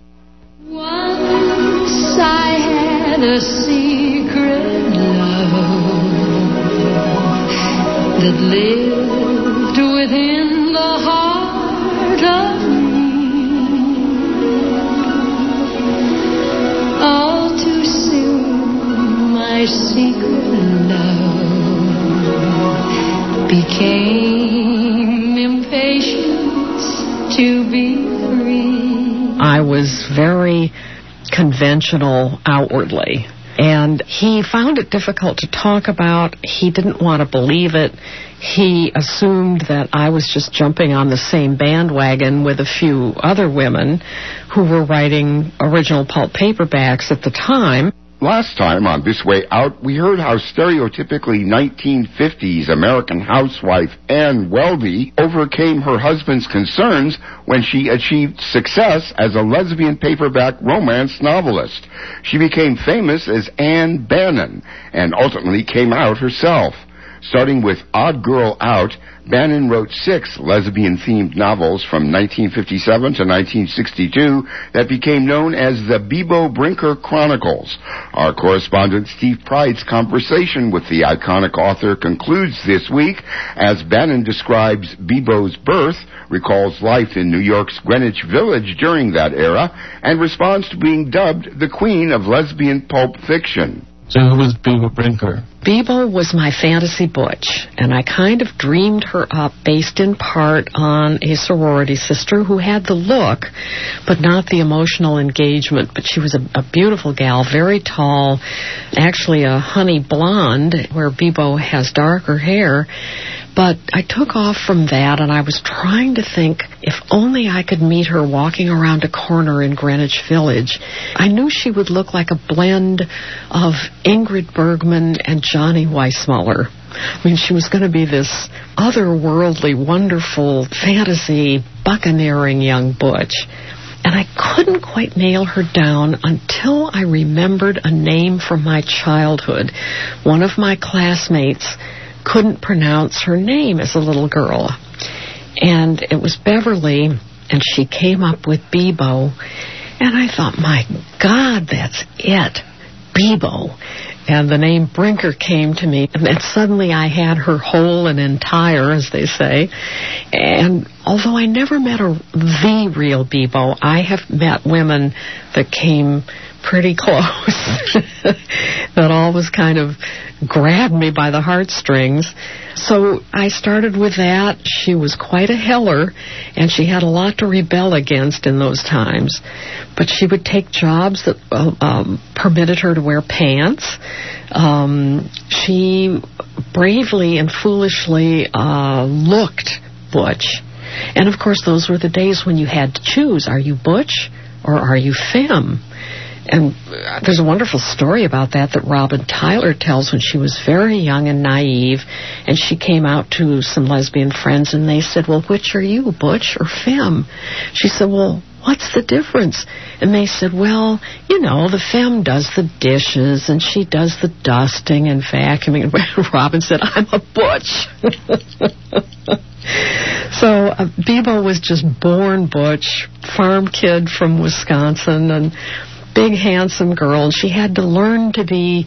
Once I had a secret love that lived within the heart of me. All too soon my secret love became impatient to be free. I was very conventional outwardly, and he found it difficult to talk about. He didn't want to believe it. He assumed that I was just jumping on the same bandwagon with a few other women who were writing original pulp paperbacks at the time. Last time on This Way Out, we heard how stereotypically nineteen fifties American housewife Ann Welby overcame her husband's concerns when she achieved success as a lesbian paperback romance novelist. She became famous as Ann Bannon and ultimately came out herself. Starting with Odd Girl Out, Bannon wrote six lesbian-themed novels from nineteen fifty-seven to nineteen sixty-two that became known as the Bebo Brinker Chronicles. Our correspondent Steve Pride's conversation with the iconic author concludes this week as Bannon describes Bebo's birth, recalls life in New York's Greenwich Village during that era, and responds to being dubbed the queen of lesbian pulp fiction. So who was Bebo Brinker? Bebo was my fantasy butch, and I kind of dreamed her up based in part on a sorority sister who had the look, but not the emotional engagement. But she was a, a beautiful gal, very tall, actually a honey blonde, where Bebo has darker hair. But I took off from that, and I was trying to think, if only I could meet her walking around a corner in Greenwich Village. I knew she would look like a blend of Ingrid Bergman and Johnny Weissmuller. I mean, she was going to be this otherworldly, wonderful, fantasy, buccaneering young butch. And I couldn't quite nail her down until I remembered a name from my childhood. One of my classmates couldn't pronounce her name as a little girl. And it was Beverly, and she came up with Bebo. And I thought, my God, that's it. Bebo. And the name Brinker came to me, and then suddenly I had her whole and entire, as they say. And although I never met a, the real Bebo, I have met women that came pretty close. That always kind of grabbed me by the heartstrings. So I started with that. She was quite a heller, and she had a lot to rebel against in those times. But she would take jobs that uh, um, permitted her to wear pants. Um, she bravely and foolishly uh, looked butch. And, of course, those were the days when you had to choose. Are you butch or are you femme? And there's a wonderful story about that that Robin Tyler tells when she was very young and naive, and she came out to some lesbian friends, and they said, well, which are you, butch or femme? She said, well, what's the difference? And they said, well, you know, the femme does the dishes, and she does the dusting and vacuuming. And Robin said, I'm a butch. So uh, Bebo was just born butch, farm kid from Wisconsin, and big, handsome girl, and she had to learn to be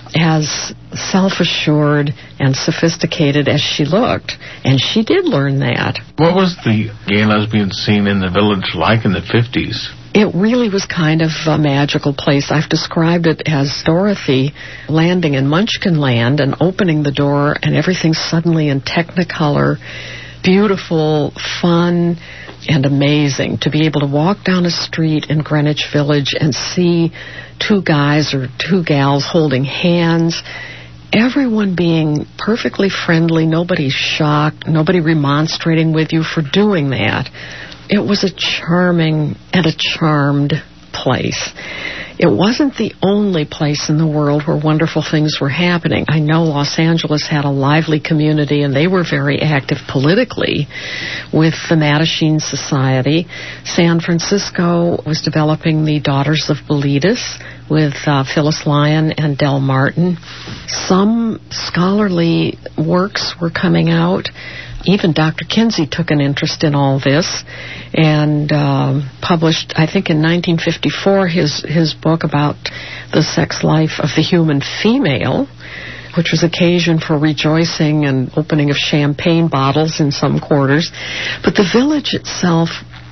as self-assured and sophisticated as she looked, and she did learn that. What was the gay and lesbian scene in the village like in the fifties? It really was kind of a magical place. I've described it as Dorothy landing in Munchkin Land and opening the door, and everything's suddenly in Technicolor, beautiful, fun, and amazing to be able to walk down a street in Greenwich Village and see two guys or two gals holding hands, everyone being perfectly friendly, nobody shocked, nobody remonstrating with you for doing that. It was a charming and a charmed place. It wasn't the only place in the world where wonderful things were happening. I know Los Angeles had a lively community, and they were very active politically with the Mattachine Society. San Francisco was developing the Daughters of Bilitis with uh, Phyllis Lyon and Del Martin. Some scholarly works were coming out. Even Doctor Kinsey took an interest in all this and um, published, I think in nineteen fifty-four, his, his book about the sex life of the human female, which was occasion for rejoicing and opening of champagne bottles in some quarters. But the village itself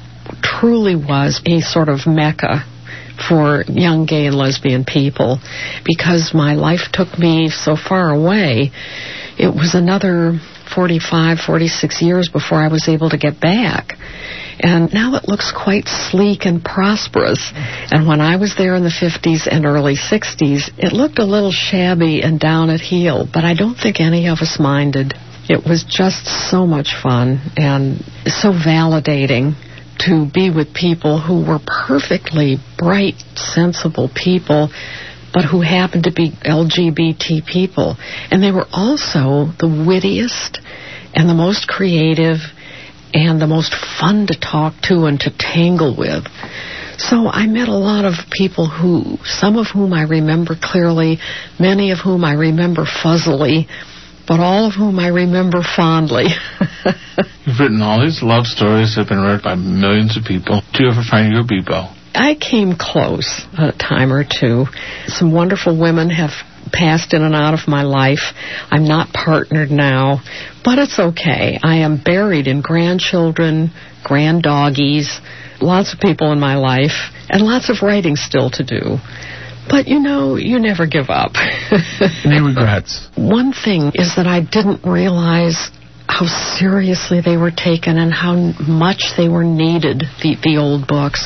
truly was a sort of mecca for young gay and lesbian people, because my life took me so far away. It was another forty-five, forty-six years before I was able to get back. And now it looks quite sleek and prosperous. And when I was there in the fifties and early sixties, it looked a little shabby and down at heel, but I don't think any of us minded. It was just so much fun and so validating to be with people who were perfectly bright, sensible people, but who happened to be L G B T people. And they were also the wittiest and the most creative and the most fun to talk to and to tangle with. So I met a lot of people who, some of whom I remember clearly, many of whom I remember fuzzily, but all of whom I remember fondly. You've written all these love stories that have been read by millions of people. Do you ever find your Bebo? I came close a time or two. Some wonderful women have passed in and out of my life. I'm not partnered now, but it's okay. I am buried in grandchildren, granddoggies, lots of people in my life, and lots of writing still to do. But, you know, you never give up. Any regrets? One thing is that I didn't realize how seriously they were taken and how much they were needed, the, the old books.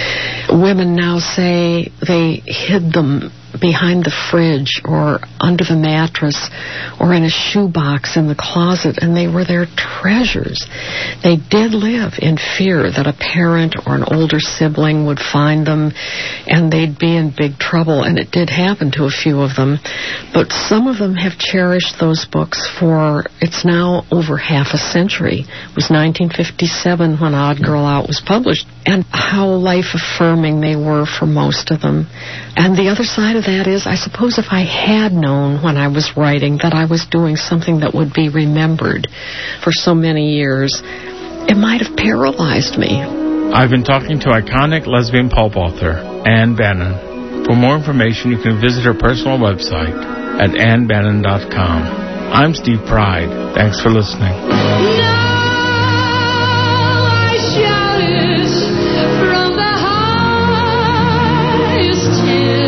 Women now say they hid them behind the fridge or under the mattress or in a shoebox in the closet, and they were their treasures. They did live in fear that a parent or an older sibling would find them and they'd be in big trouble, and it did happen to a few of them. But some of them have cherished those books for, it's now over half a century. It was nineteen fifty-seven when Odd Girl Out was published, and how life-affirming they were for most of them. And the other side of that is, I suppose if I had known when I was writing that I was doing something that would be remembered for so many years, it might have paralyzed me. I've been talking to iconic lesbian pulp author Ann Bannon. For more information, you can visit her personal website at ann bannon dot com. I'm Steve Pride. Thanks for listening. From the highest hill.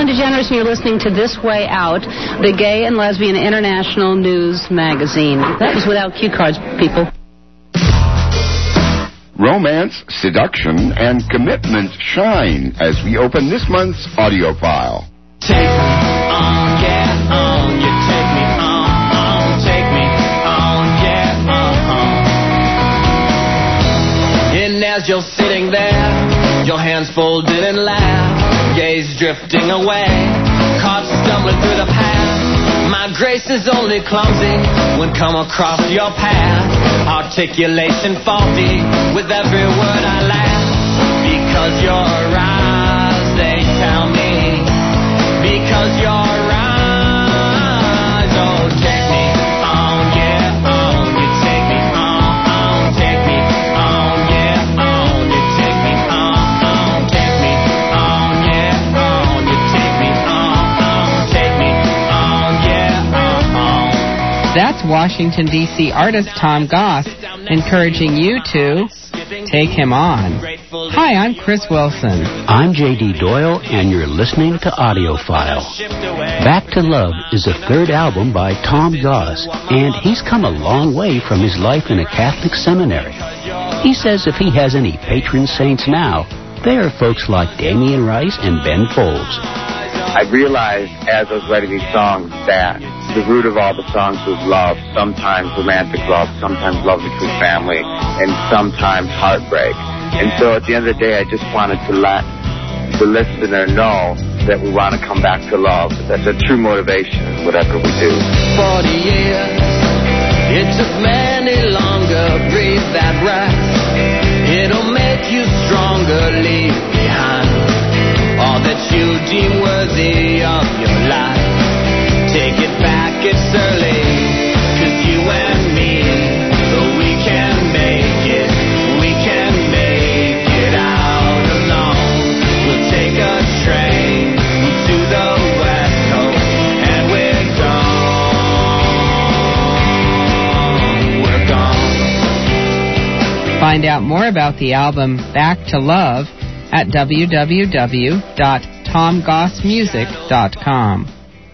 Ellen DeGeneres, and you're listening to This Way Out, the Gay and Lesbian International News magazine. That was without cue cards, people. Romance, seduction, and commitment shine as we open this month's audio file. Take me on, yeah, on, you take me on, on, take me on, yeah, on. And as you're sitting there, your hands folded and laugh, gaze drifting away, caught stumbling through the path. My grace is only clumsy when come across your path. Articulation faulty with every word I laugh. Because your eyes, they tell me. Because your eyes, oh, take me on, yeah, on. You take me on, on, take me on, yeah, on. You take me on, on, take me on, yeah, on. You take me on, on, take me on, yeah, on. That's Washington, D C artist Tom Goss encouraging you to take him on. Hi, I'm Chris Wilson. I'm J D Doyle, and you're listening to AudioFile. Back to Love is the third album by Tom Goss, and he's come a long way from his life in a Catholic seminary. He says if he has any patron saints now, they are folks like Damien Rice and Ben Folds. I realized as I was writing these songs that the root of all the songs was love, sometimes romantic love, sometimes love between family, and sometimes heartbreak. And so at the end of the day, I just wanted to let the listener know that we want to come back to love. That's a true motivation in whatever we do. Forty years, it took many longer, breathe that rest. It'll make you stronger, leave behind all that you deem worthy of your life. Take it back, it's early, 'cause you and me, we can make it, we can make it out alone. We'll take a train to the West Coast, and we're gone, we're gone. Find out more about the album Back to Love at w w w dot tom goss music dot com.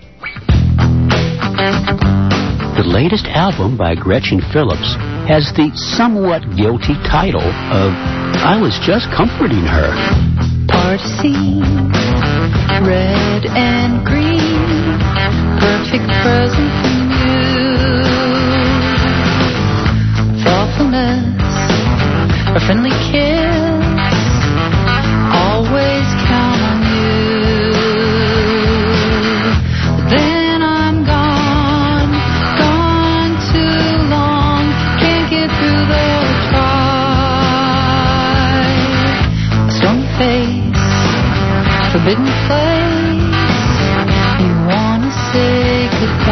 The latest album by Gretchen Phillips has the somewhat guilty title of I Was Just Comforting Her. Party scene, red and green, perfect present for you. Thoughtfulness, a friendly kiss, always count on you. Then I'm gone, gone too long, can't get through the drive. A stony face, forbidden place, you wanna say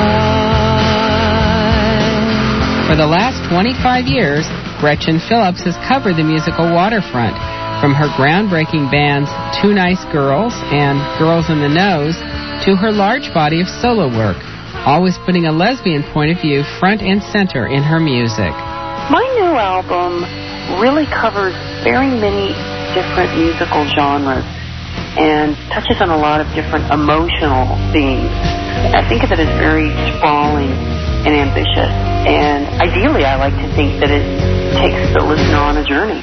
goodbye. For the last twenty-five years, Gretchen Phillips has covered the musical Waterfront, from her groundbreaking bands Two Nice Girls and Girls in the Nose to her large body of solo work, always putting a lesbian point of view front and center in her music. My new album really covers very many different musical genres and touches on a lot of different emotional themes. I think of it as very sprawling and ambitious, and ideally I like to think that it takes the listener on a journey.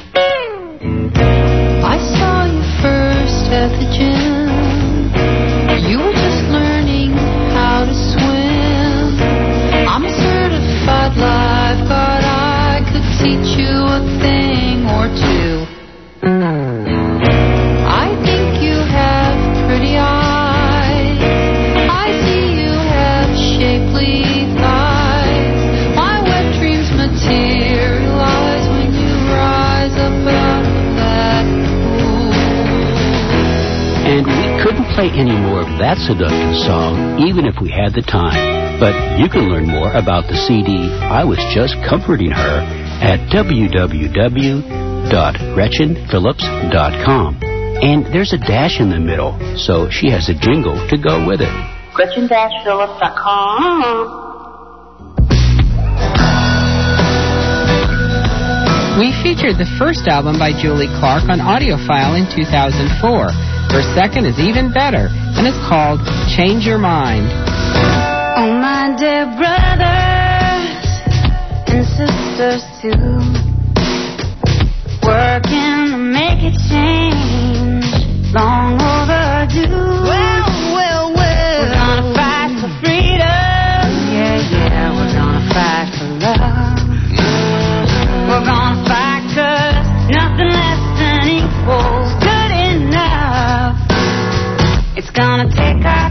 I saw you first at the gym. You were just learning how to swim. I'm a certified lifeguard. I could teach you a thing or two. I think you have pretty eyes. I see you have shapely thighs. My wet dreams materialize when you rise up out of that pool. And we couldn't play any more of that seductive song, even if we had the time. But you can learn more about the C D I Was Just Comforting Her at w w w dot gretchen phillips dot com. And there's a dash in the middle, so she has a jingle to go with it. gretchen phillips dot com. We featured the first album by Julie Clark on AudioFile in two thousand four. Her second is even better, and it's called Change Your Mind. Oh, my dear brothers and sisters too, working to make a change, long overdue. Well, well, well, we're gonna fight for freedom. Yeah, yeah, we're gonna fight for love. We're gonna fight 'cause nothing less than equals good enough. It's gonna take our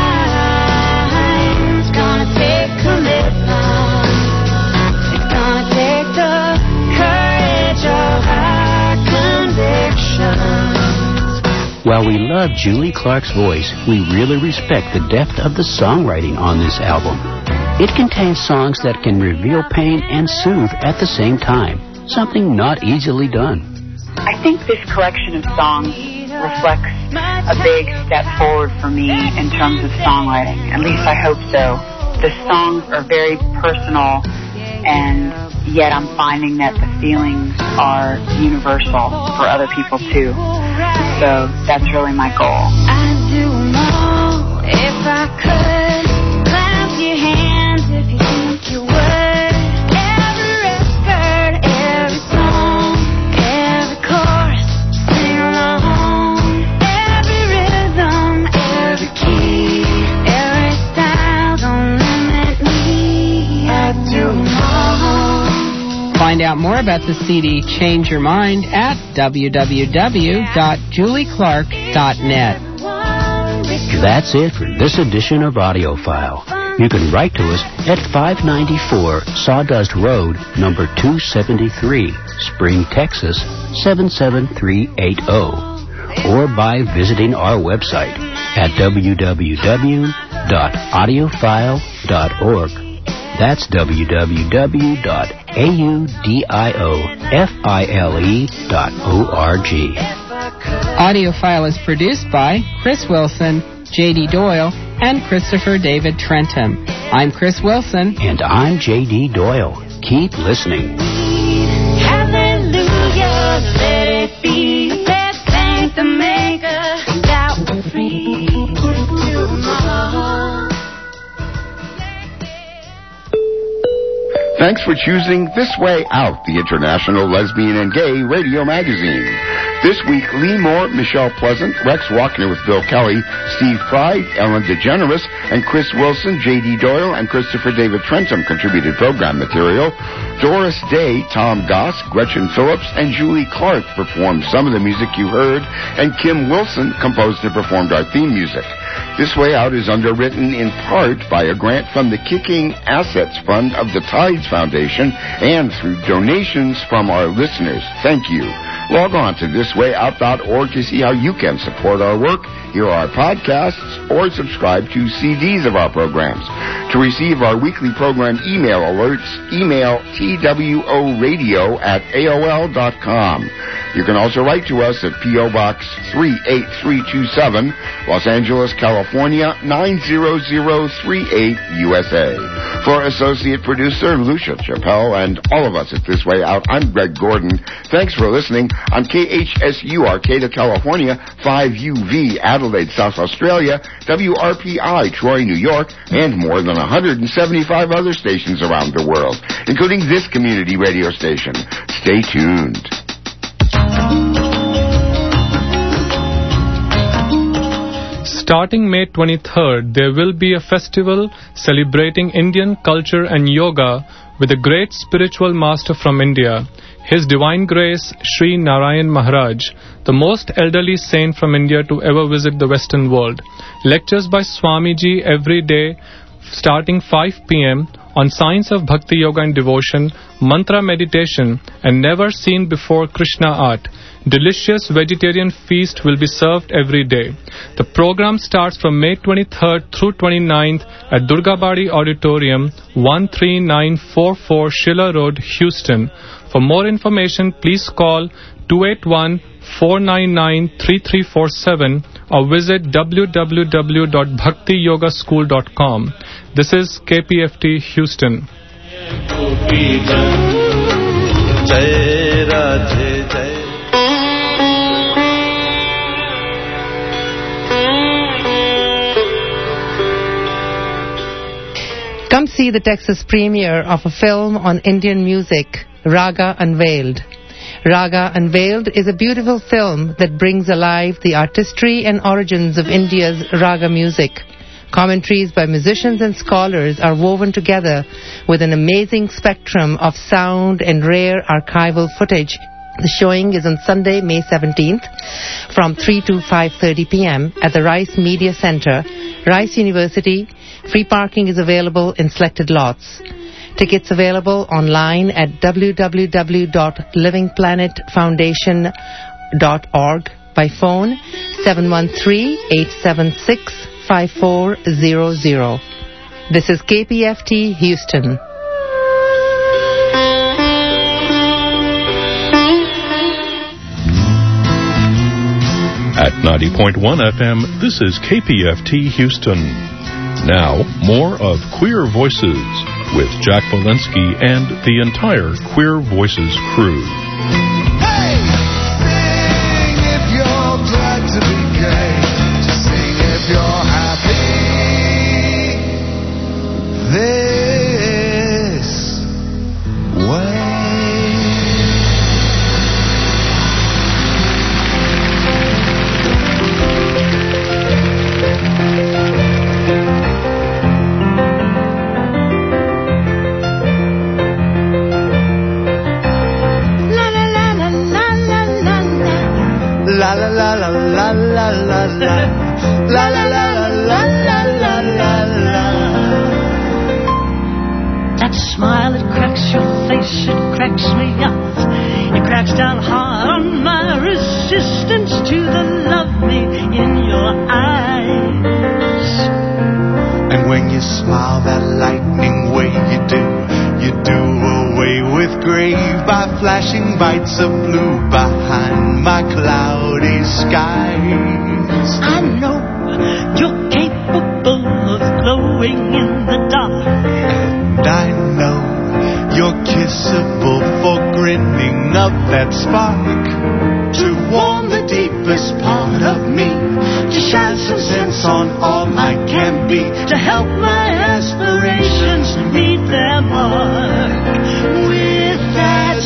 time. It's gonna take commitment. It's gonna take the courage of our convictions. While we love Julie Clark's voice, we really respect the depth of the songwriting on this album. It contains songs that can reveal pain and soothe at the same time, something not easily done. I think this collection of songs reflects a big step forward for me in terms of songwriting. At least I hope so. The songs are very personal, and yet I'm finding that the feelings are universal for other people too. So that's really my goal. I'd do more if I could. Clap your hands if you think you would. Every record, every song, every chorus, sing along. Every rhythm, every key, every style, don't limit me. I'd do more. Find out more about the C D Change Your Mind at w w w dot julie clark dot net. That's it for this edition of AudioFile. You can write to us at five ninety-four Sawdust Road, number two seventy-three, Spring, Texas, seven seven three eight zero, or by visiting our website at w w w dot audiophile dot org. That's w w w dot audiophile dot org. AudioFile is produced by Chris Wilson, J D Doyle, and Christopher David Trentham. I'm Chris Wilson. And I'm J D Doyle. Keep listening. Hallelujah, let it be. Let's thank the Maker that we're free. Thanks for choosing This Way Out, the international lesbian and gay radio magazine. This week, Lee Moore, Michelle Pleasant, Rex Walkner with Bill Kelly, Steve Pride, Ellen DeGeneres, and Chris Wilson, J D Doyle, and Christopher David Trentham contributed program material. Doris Day, Tom Goss, Gretchen Phillips, and Julie Clark performed some of the music you heard, and Kim Wilson composed and performed our theme music. This Way Out is underwritten in part by a grant from the Kicking Assets Fund of the Tides Foundation and through donations from our listeners. Thank you. Log on to this way out dot org to see how you can support our work, hear our podcasts, or subscribe to C Ds of our programs. To receive our weekly program email alerts, email T W O radio at A O L dot com. You can also write to us at P O Box three eight three two seven, Los Angeles, California, nine zero zero three eight, U S A. For associate producer Lucia Chappelle and all of us at This Way Out, I'm Greg Gordon. Thanks for listening on K H S U Arcata, California, five U V Adelaide, South Australia, W R P I Troy, New York, and more than one hundred seventy-five other stations around the world, including this community radio station. Stay tuned. Starting May twenty-third, there will be a festival celebrating Indian culture and yoga with a great spiritual master from India, His Divine Grace Sri Narayan Maharaj, the most elderly saint from India to ever visit the Western world. Lectures by Swamiji every day starting five p.m. on science of bhakti yoga and devotion, mantra meditation, and never seen before Krishna art. Delicious vegetarian feast will be served every day. The program starts from May twenty-third through twenty-ninth at Durgabadi Auditorium, one three nine four four Schiller Road, Houston. For more information, please call two eight one, four nine nine, three three four seven or visit w w w dot bhakti yoga school dot com. This is K P F T Houston. see the Texas premiere of a film on Indian music, Raga Unveiled. Raga Unveiled is a beautiful film that brings alive the artistry and origins of India's Raga music. Commentaries by musicians and scholars are woven together with an amazing spectrum of sound and rare archival footage. The showing is on Sunday, May seventeenth, from three to five thirty p.m. at the Rice Media Center, Rice University. Free parking is available in selected lots. Tickets available online at w w w dot living planet foundation dot org, by phone seven one three, eight seven six, five four zero zero. This is K P F T Houston. At ninety point one F M, this is K P F T Houston. Now, more of Queer Voices with Jack Walensky and the entire Queer Voices crew. Hey! Sing if you're glad to be gay. Sing if you're happy. This way. La la la la la la la la la la la la la la la la. That smile, it cracks your face, it cracks me up. It cracks down hard on my resistance to the love me in your eyes. And when you smile that lightning way you do, you do away with gray by flashing bites of blue behind my cloudy skies. I know you're capable of glowing in the dark. And I know you're kissable for grinning up that spark. To warm the deepest part of me, to shine some sense on all I can be, to help my aspirations meet their mark with that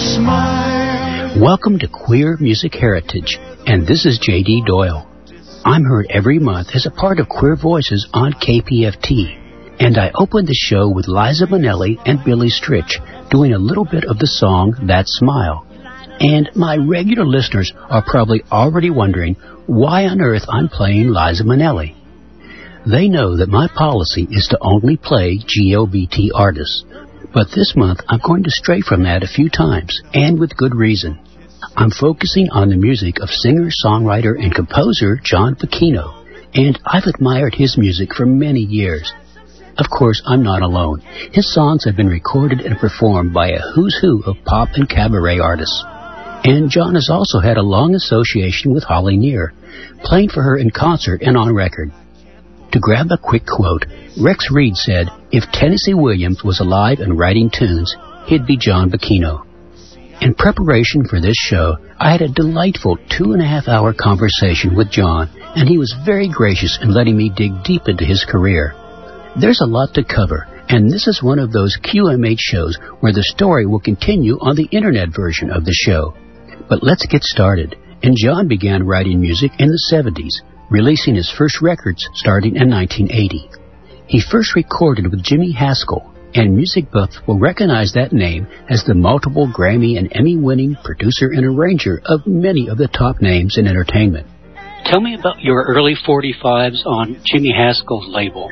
smile. Welcome to Queer Music Heritage, and this is J D Doyle. I'm heard every month as a part of Queer Voices on K P F T, and I opened the show with Liza Minnelli and Billy Stritch doing a little bit of the song That Smile. And my regular listeners are probably already wondering why on earth I'm playing Liza Minnelli. They know that my policy is to only play G L B T artists, but this month I'm going to stray from that a few times, and with good reason. I'm focusing on the music of singer, songwriter, and composer John Pacino, and I've admired his music for many years. Of course, I'm not alone. His songs have been recorded and performed by a who's who of pop and cabaret artists. And John has also had a long association with Holly Near, playing for her in concert and on record. To grab a quick quote, Rex Reed said, if Tennessee Williams was alive and writing tunes, he'd be John Pacino. In preparation for this show, I had a delightful two and a half hour conversation with John, and he was very gracious in letting me dig deep into his career. There's a lot to cover, and this is one of those Q M H shows where the story will continue on the internet version of the show. But let's get started. And John began writing music in the seventies, releasing his first records starting in nineteen eighty. He first recorded with Jimmy Haskell, and music buffs will recognize that name as the multiple Grammy and Emmy-winning producer and arranger of many of the top names in entertainment. Tell me about your early forty-fives on Jimmy Haskell's label.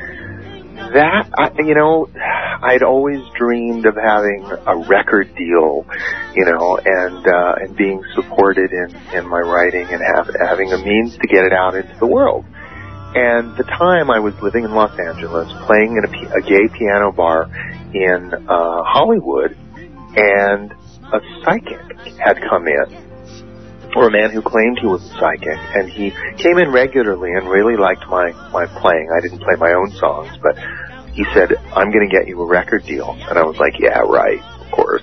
That, I, you know, I'd always dreamed of having a record deal, you know, and uh, and being supported in, in my writing and have, having a means to get it out into the world. And the time I was living in Los Angeles, playing in a, a gay piano bar in uh, Hollywood, and a psychic had come in, or a man who claimed he was a psychic, and he came in regularly and really liked my, my playing. I didn't play my own songs, but he said, I'm going to get you a record deal. And I was like, yeah, right, of course.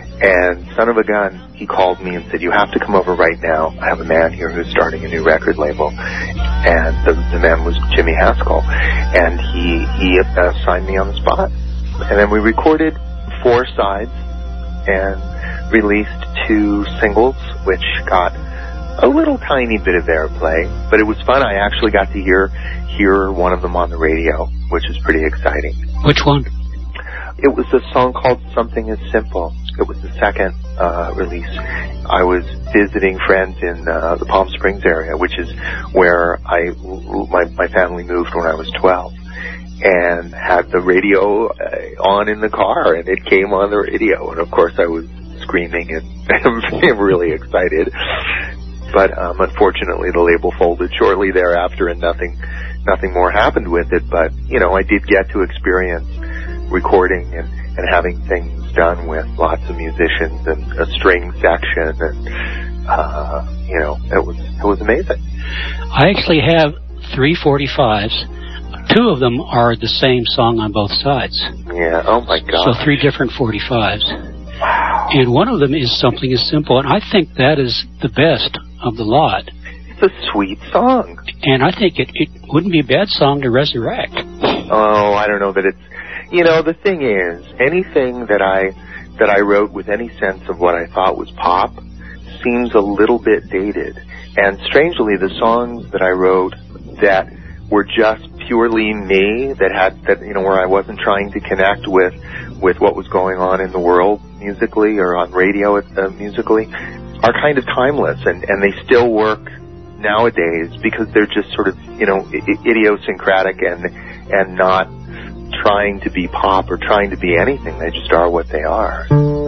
And son of a gun, he called me and said, you have to come over right now. I have a man here who's starting a new record label. And the, the man was Jimmy Haskell. And he, he uh, signed me on the spot. and then we recorded four sides and released two singles, which got a little tiny bit of airplay, but it was fun. I actually got to hear hear one of them on the radio, which is pretty exciting. Which one? It was a song called Something Is Simple. It was the second uh, release. I was visiting friends in uh, the Palm Springs area, which is where I my, my family moved when I was twelve, and had the radio uh, on in the car, and it came on the radio, and of course I was screaming and really excited. But um, unfortunately, the label folded shortly thereafter, and nothing nothing more happened with it. But you know, I did get to experience recording and, and having things done with lots of musicians and a string section, and uh, you know, it was it was amazing. I actually have three forty-fives. Two of them are the same song on both sides. Yeah. Oh my God. So three different forty-fives. Wow. And one of them is Something Is Simple, and I think that is the best of the lot. It's a sweet song. And I think it, it wouldn't be a bad song to resurrect. Oh, I don't know that it's... You know, the thing is, anything that I that I wrote with any sense of what I thought was pop seems a little bit dated. And strangely, the songs that I wrote that were just purely me, that had that you know where I wasn't trying to connect with with what was going on in the world musically or on radio uh, musically, are kind of timeless, and and they still work nowadays because they're just sort of you know I- idiosyncratic and and not trying to be pop or trying to be anything. They just are what they are.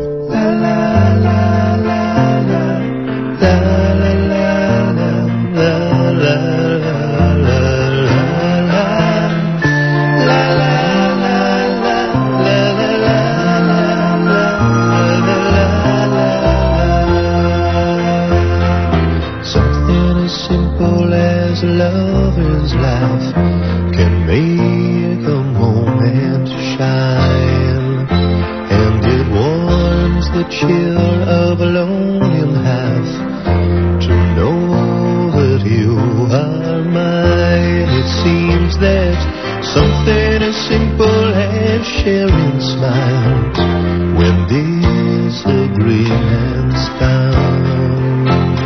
Something as simple as a lover's laugh can make a moment shine, and it warms the chill of a lonely half to know that you are mine. It seems that something as simple as sharing smiles when disagreements down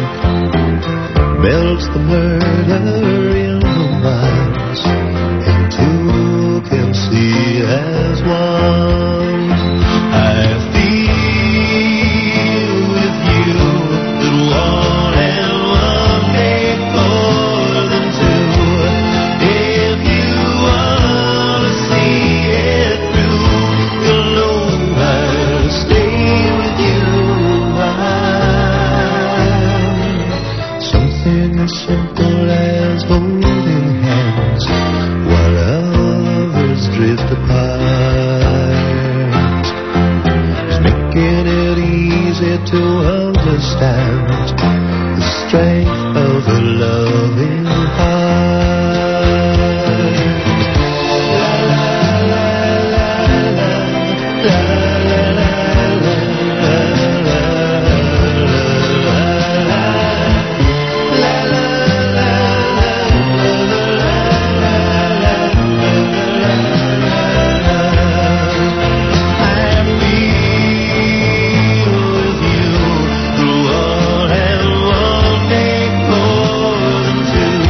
melts the murder in the minds, and two can see as one. I feel with you that one and one make more than two. If you want to see it through, you'll know I'll stay with you. I, something as simple as holding hands while others drift apart is making it easy to understand the strength of a loving heart. Two.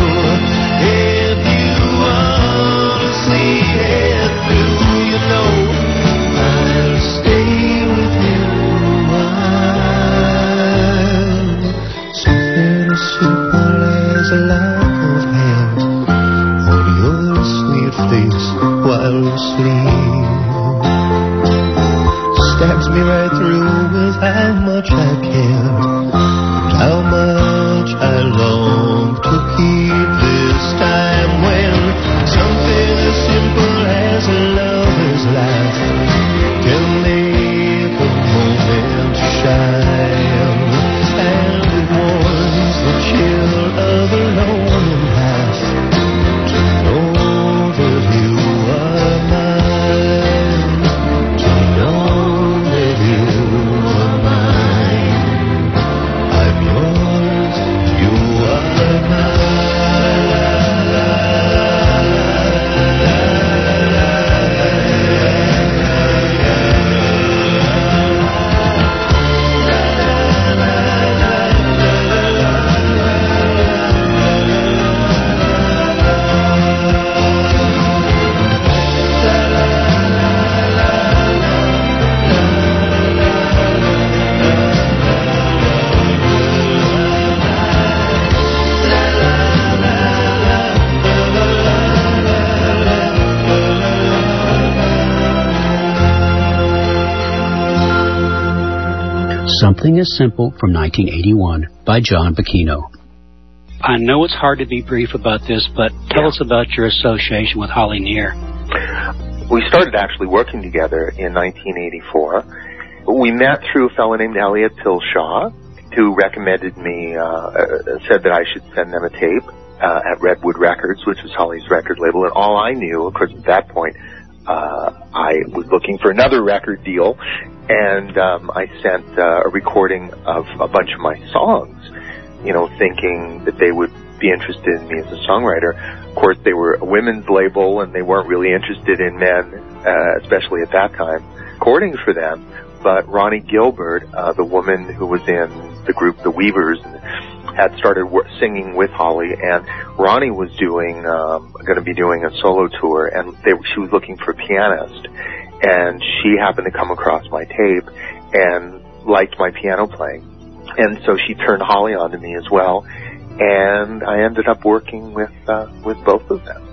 Something as Simple from nineteen eighty-one by John Bacchino. I know it's hard to be brief about this, but tell yeah. us about your association with Holly Near. We started actually working together in nineteen eighty-four. We met through a fellow named Elliot Pilshaw, who recommended me, uh, said that I should send them a tape uh, at Redwood Records, which was Holly's record label. And all I knew, of course, at that point, uh, I was looking for another record deal. And um, I sent uh, a recording of a bunch of my songs, you know, thinking that they would be interested in me as a songwriter. Of course, they were a women's label, and they weren't really interested in men, uh, especially at that time, recording for them. But Ronnie Gilbert, uh, the woman who was in the group The Weavers, had started w- singing with Holly, and Ronnie was doing, um, going to be doing a solo tour, and they, she was looking for a pianist, and she happened to come across my tape and liked my piano playing, and so she turned Holly on to me as well, and I ended up working with uh, with both of them.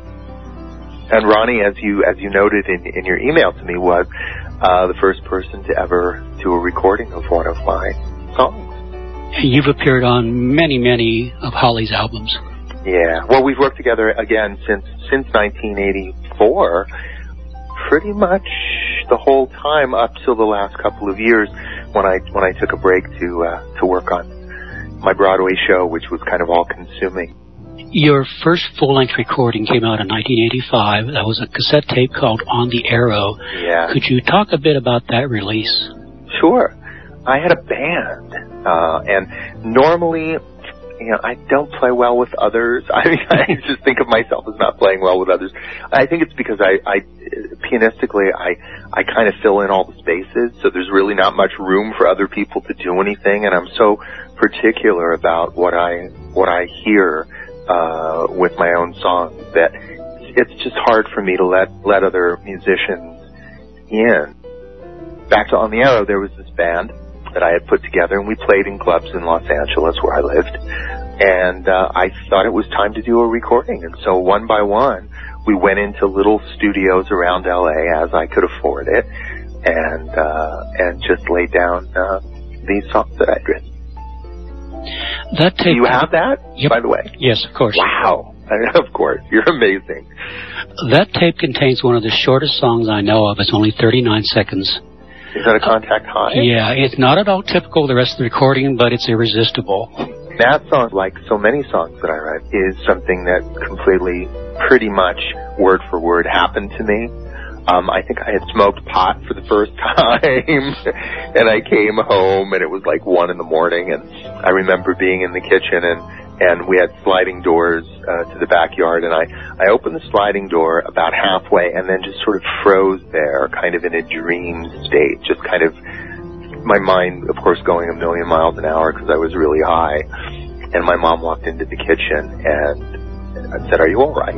And Ronnie, as you as you noted in, in your email to me, was uh, the first person to ever do a recording of one of my songs. You've appeared on many, many of Holly's albums. Yeah. Well, we've worked together again since since nineteen eighty-four, pretty much the whole time up till the last couple of years when I when I took a break to uh, to work on my Broadway show, which was kind of all-consuming. Your first full-length recording came out in nineteen eighty-five. That was a cassette tape called On the Arrow. Yeah. Could you talk a bit about that release? Sure. I had a band, uh, and normally, you know, I don't play well with others. I mean, I just think of myself as not playing well with others. I think it's because I, I pianistically, I, I kind of fill in all the spaces, so there's really not much room for other people to do anything, and I'm so particular about what I, what I hear, uh, with my own songs that it's just hard for me to let, let other musicians in. Back to On the Arrow, there was this band that I had put together, and we played in clubs in Los Angeles where I lived, and uh, I thought it was time to do a recording, and so one by one we went into little studios around L A as I could afford it, and uh, and just laid down uh, these songs that I'd written. That tape, do you have that, yep. by the way? Yes, of course. Wow. Of course. You're amazing. That tape contains one of the shortest songs I know of. It's only thirty-nine seconds. Is that a Contact High? Yeah, it's not at all typical of the rest of the recording, but it's irresistible. That song, like so many songs that I write, is something that completely, pretty much, word for word, happened to me. Um, I think I had smoked pot for the first time, and I came home, and it was like one in the morning, and I remember being in the kitchen, and and we had sliding doors uh, to the backyard, and I, I opened the sliding door about halfway and then just sort of froze there, kind of in a dream state, just kind of, my mind, of course, going a million miles an hour because I was really high. And my mom walked into the kitchen and I said, "Are you all right?"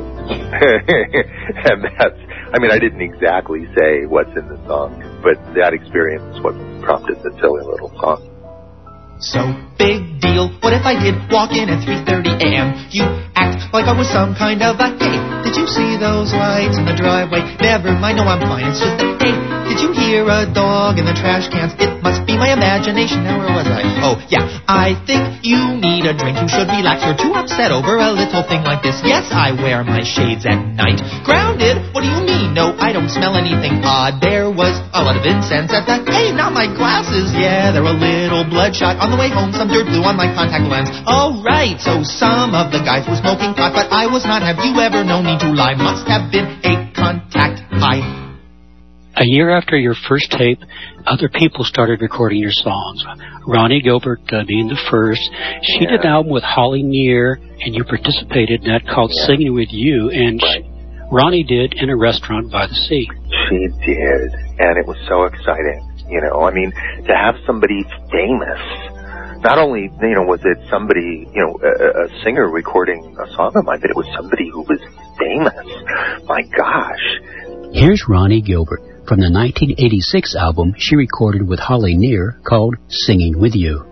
And that's, I mean, I didn't exactly say what's in the song, but that experience is what prompted the silly little song. So big deal, what if I did walk in at three thirty a.m.? You act like I was some kind of a, hey, did you see those lights in the driveway? Never mind, no, I'm fine, it's just that, hey, did you hear a dog in the trash cans? It must be my imagination, now where was I? Oh, yeah, I think you need a drink, you should relax, you're too upset over a little thing like this. Yes, I wear my shades at night. Grounded? What do you mean? No, I don't smell anything odd. There was a lot of incense at the, hey, not my glasses. Yeah, they're a little bloodshot. On the way home, some dirt blew on my contact lens. Oh, right, so some of the guys were smoking pot, but I was not. Have you ever known me to lie? Must have been a contact high. A year after your first tape, other people started recording your songs. Ronnie Gilbert uh, being the first. She yeah. did an album with Holly Near, and you participated in that called yeah. Singing With You, and right. she, Ronnie did In a Restaurant by the Sea. She did, and it was so exciting. You know, I mean, to have somebody famous, not only, you know, was it somebody, you know, a, a singer recording a song of mine, but it was somebody who was famous. My gosh. Here's Ronnie Gilbert from the nineteen eighty-six album she recorded with Holly Near called Singing With You.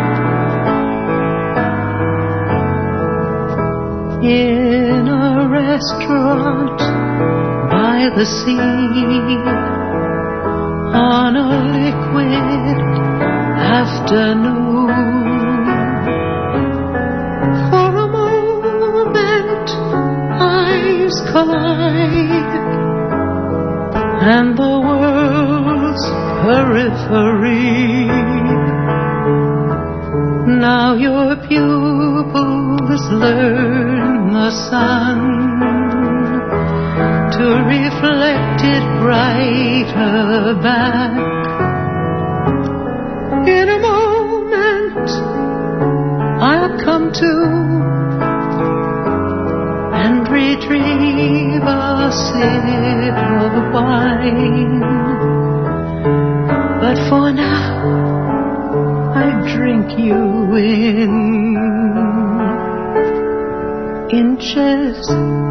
In a restaurant by the sea on a liquid afternoon. For a moment eyes collide and the world's periphery. Now your pupils learn the sun to reflect it brighter back. In a moment I'll come to and retrieve a sip of wine. But for now I drink you in. Inches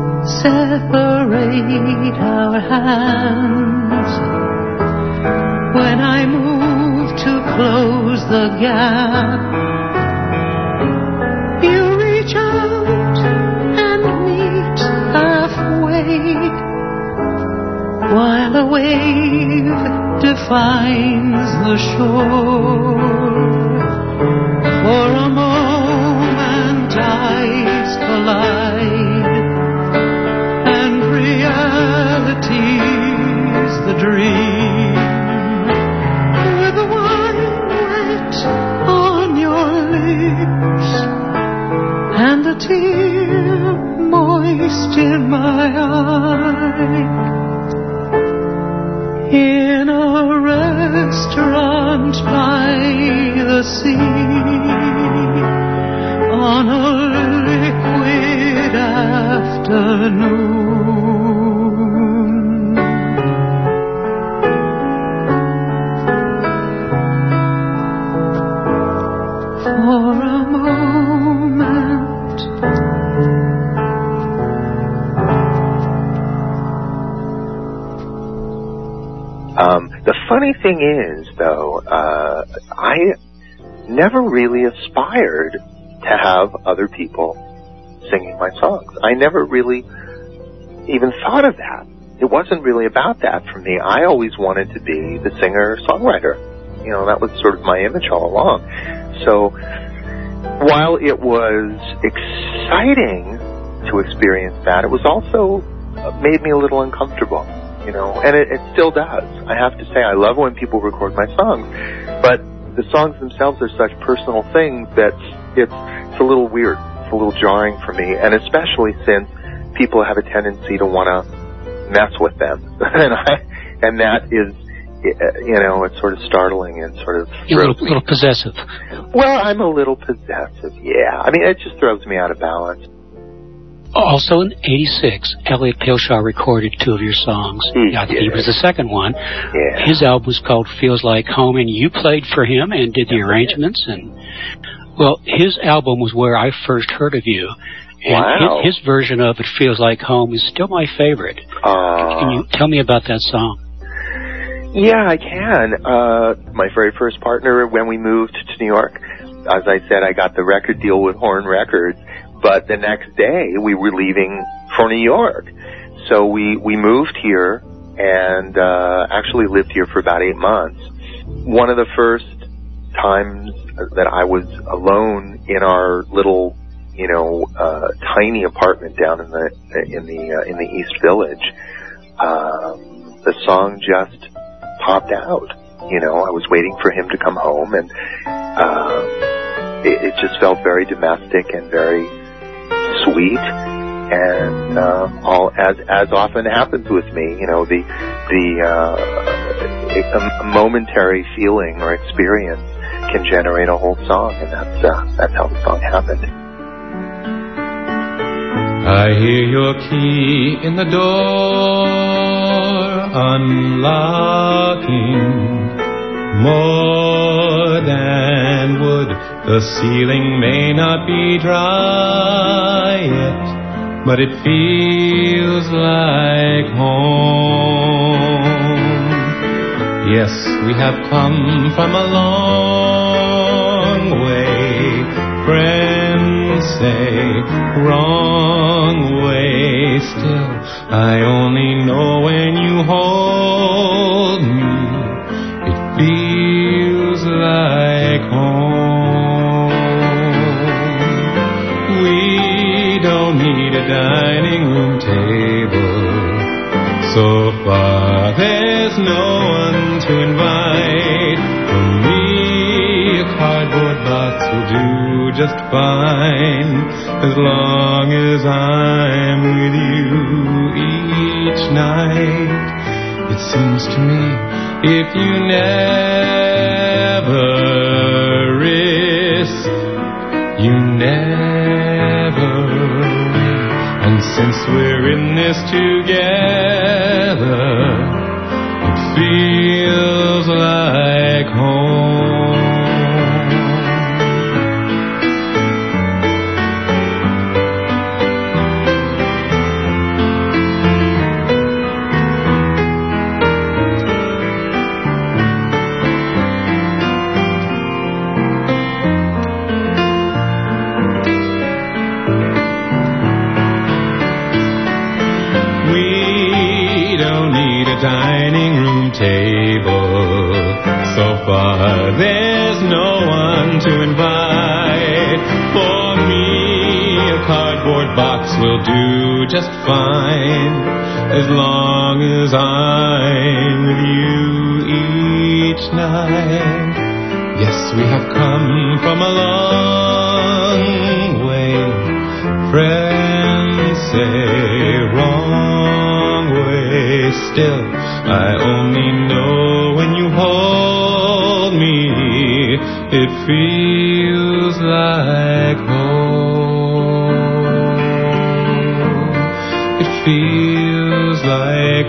separate our hands. When I move to close the gap, you reach out and meet halfway, while a wave defines the shore. For a moment eyes collide, and reality's the dream. With the wine wet on your lips, and a tear moist in my eye. In a restaurant by the sea, on a liquid afternoon. For a moment Um, the funny thing is, though, uh, I never really aspired to have other people singing my songs. I never really even thought of that. It wasn't really about that for me. I always wanted to be the singer-songwriter. You know, that was sort of my image all along. So while it was exciting to experience that, it was also uh, made me a little uncomfortable. You know, and it, it still does. I have to say, I love when people record my songs, but the songs themselves are such personal things that it's, it's a little weird. It's a little jarring for me, and especially since people have a tendency to want to mess with them. and I, and that is, you know, it's sort of startling and sort of... You're a little, little possessive. Well, I'm a little possessive, yeah. I mean, it just throws me out of balance. Also in eighty-six, Elliot Pilshaw recorded two of your songs. He I think he was the second one. Yeah. His album was called Feels Like Home, and you played for him and did the arrangements. And well, his album was where I first heard of you. And wow. his, his version of It Feels Like Home is still my favorite. Uh, Can you tell me about that song? Yeah, I can. Uh, my very first partner when we moved to New York, as I said, I got the record deal with Horn Records. But the next day, we were leaving for New York. So we, we moved here and uh, actually lived here for about eight months. One of the first times that I was alone in our little, you know, uh, tiny apartment down in the in the uh, in the East Village, um, the song just popped out. You know, I was waiting for him to come home, and uh, it, it just felt very domestic and very sweet, and uh, all as as often happens with me, you know, the the uh, a, a momentary feeling or experience can generate a whole song, and that's uh, that's how the song happened. I hear your key in the door unlocking. More than wood, the ceiling may not be dry yet, but it feels like home. Yes, we have come from a long way. Friends say, wrong way I only know when you hold me, it feels like home. We don't need a dining room table. So far there's no one to invite. For me, a cardboard box will do just fine, as long as I'm with you each night. It seems to me if you never risk, you never win. And since we're in this together, it feels like home. Dining room table. So far there's no one to invite. For me, a cardboard box will do just fine, as long as I'm with you each night. Yes, we have come from a long way. Friends say wrong way. Still, I only know when you hold me, it feels like home. It feels like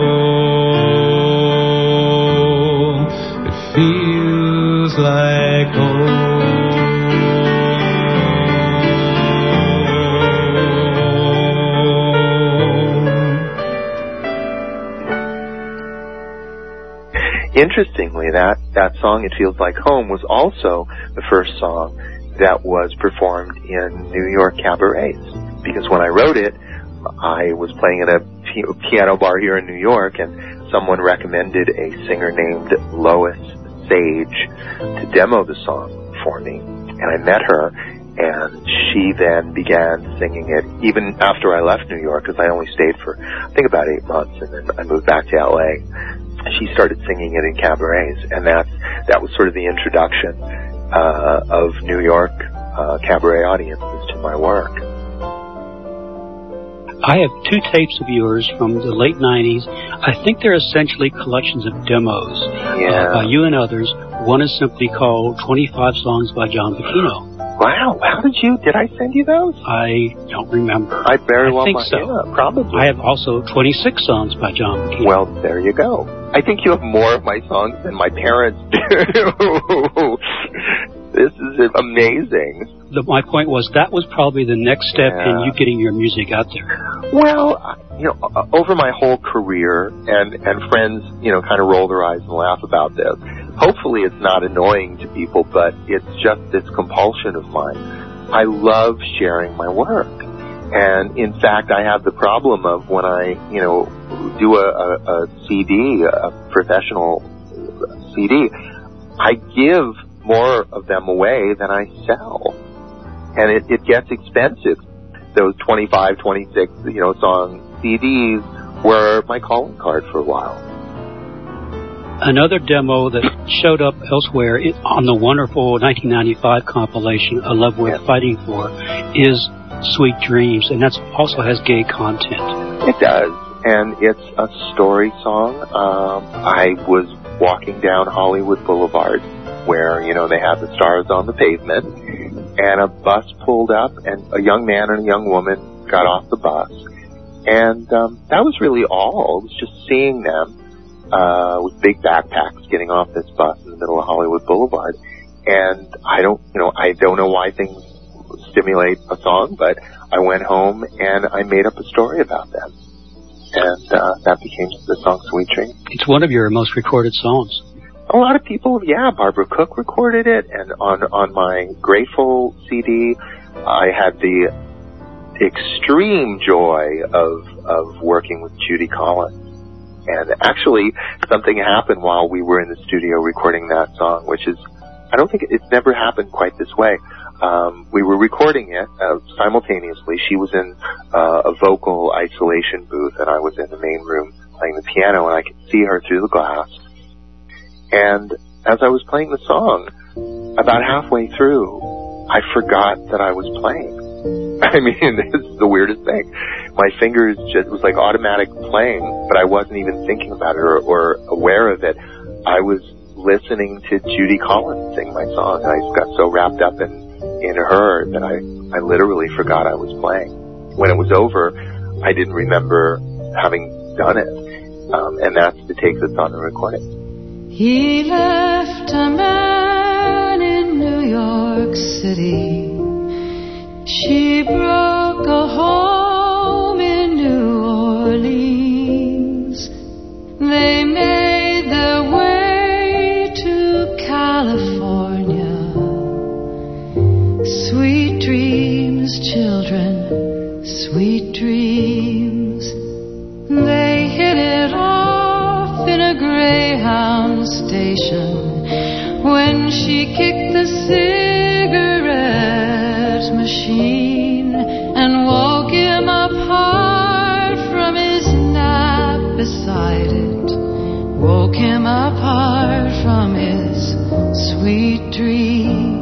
home. It feels like home. Interestingly, that, that song, It Feels Like Home, was also the first song that was performed in New York cabarets. Because when I wrote it, I was playing at a piano bar here in New York, and someone recommended a singer named Lois Sage to demo the song for me. And I met her, and she then began singing it even after I left New York, because I only stayed for, I think, about eight months, and then I moved back to L A. She started singing it in cabarets, and that that was sort of the introduction uh, of New York uh, cabaret audiences to my work. I have two tapes of yours from the late nineties. I think they're essentially collections of demos yeah. uh, by you and others. One is simply called twenty-five Songs by John Bacchino. Wow, how did you, did I send you those? I don't remember. I very well I think might, so. Yeah, probably. I have also twenty-six songs by John Bacchino. Well, there you go. I think you have more of my songs than my parents do. This is amazing. The, my point was that was probably the next step yeah. in you getting your music out there. Well, you know, over my whole career, and, and friends, you know, kind of roll their eyes and laugh about this. Hopefully it's not annoying to people, but it's just this compulsion of mine. I love sharing my work. And in fact, I have the problem of when I, you know, do a, a, a C D, a professional C D, I give more of them away than I sell. And it, it gets expensive. Those twenty-five, twenty-six, you know, song C Ds were my calling card for a while. Another demo that showed up elsewhere on the wonderful nineteen ninety-five compilation, A Love Worth yeah. Fighting For, is Sweet Dreams, and that also has gay content. It does, and it's a story song. Um, I was walking down Hollywood Boulevard where, you know, they have the stars on the pavement, and a bus pulled up, and a young man and a young woman got off the bus, and um, that was really all. It was just seeing them uh, with big backpacks getting off this bus in the middle of Hollywood Boulevard, and I don't, you know, I don't know why things stimulate a song, but I went home and I made up a story about them, and uh, that became the song Sweet Dreams. It's one of your most recorded songs. A lot of people, yeah, Barbara Cook recorded it, and on on my Grateful C D, I had the extreme joy of of working with Judy Collins. And actually, something happened while we were in the studio recording that song, which is, I don't think, it's never happened quite this way. Um, we were recording it uh, simultaneously. She was in uh, a vocal isolation booth, and I was in the main room playing the piano, and I could see her through the glass. And as I was playing the song, about halfway through, I forgot that I was playing. I mean, it's the weirdest thing. My fingers just, it was like automatic playing, but I wasn't even thinking about it or, or aware of it. I was listening to Judy Collins sing my song, and I just got so wrapped up in, in her that I, I literally forgot I was playing. When it was over, I didn't remember having done it, um, and that's the take that's on the recording. He left a man in New York City. She broke a home in New Orleans. They made their way to California. Sweet dreams, children, sweet dreams. They hit it off in a Greyhound station when she kicked the cigarette machine and woke him apart from his nap beside it. Woke him apart from his sweet dreams.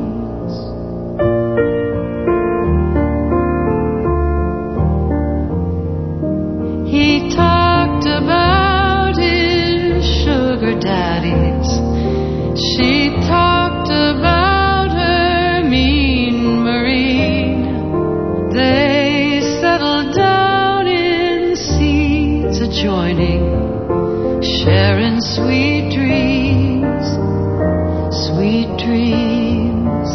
He talked about his sugar daddies. She talked about her mean Marine. They settled down in seats adjoining, sharing sweet dreams, sweet dreams.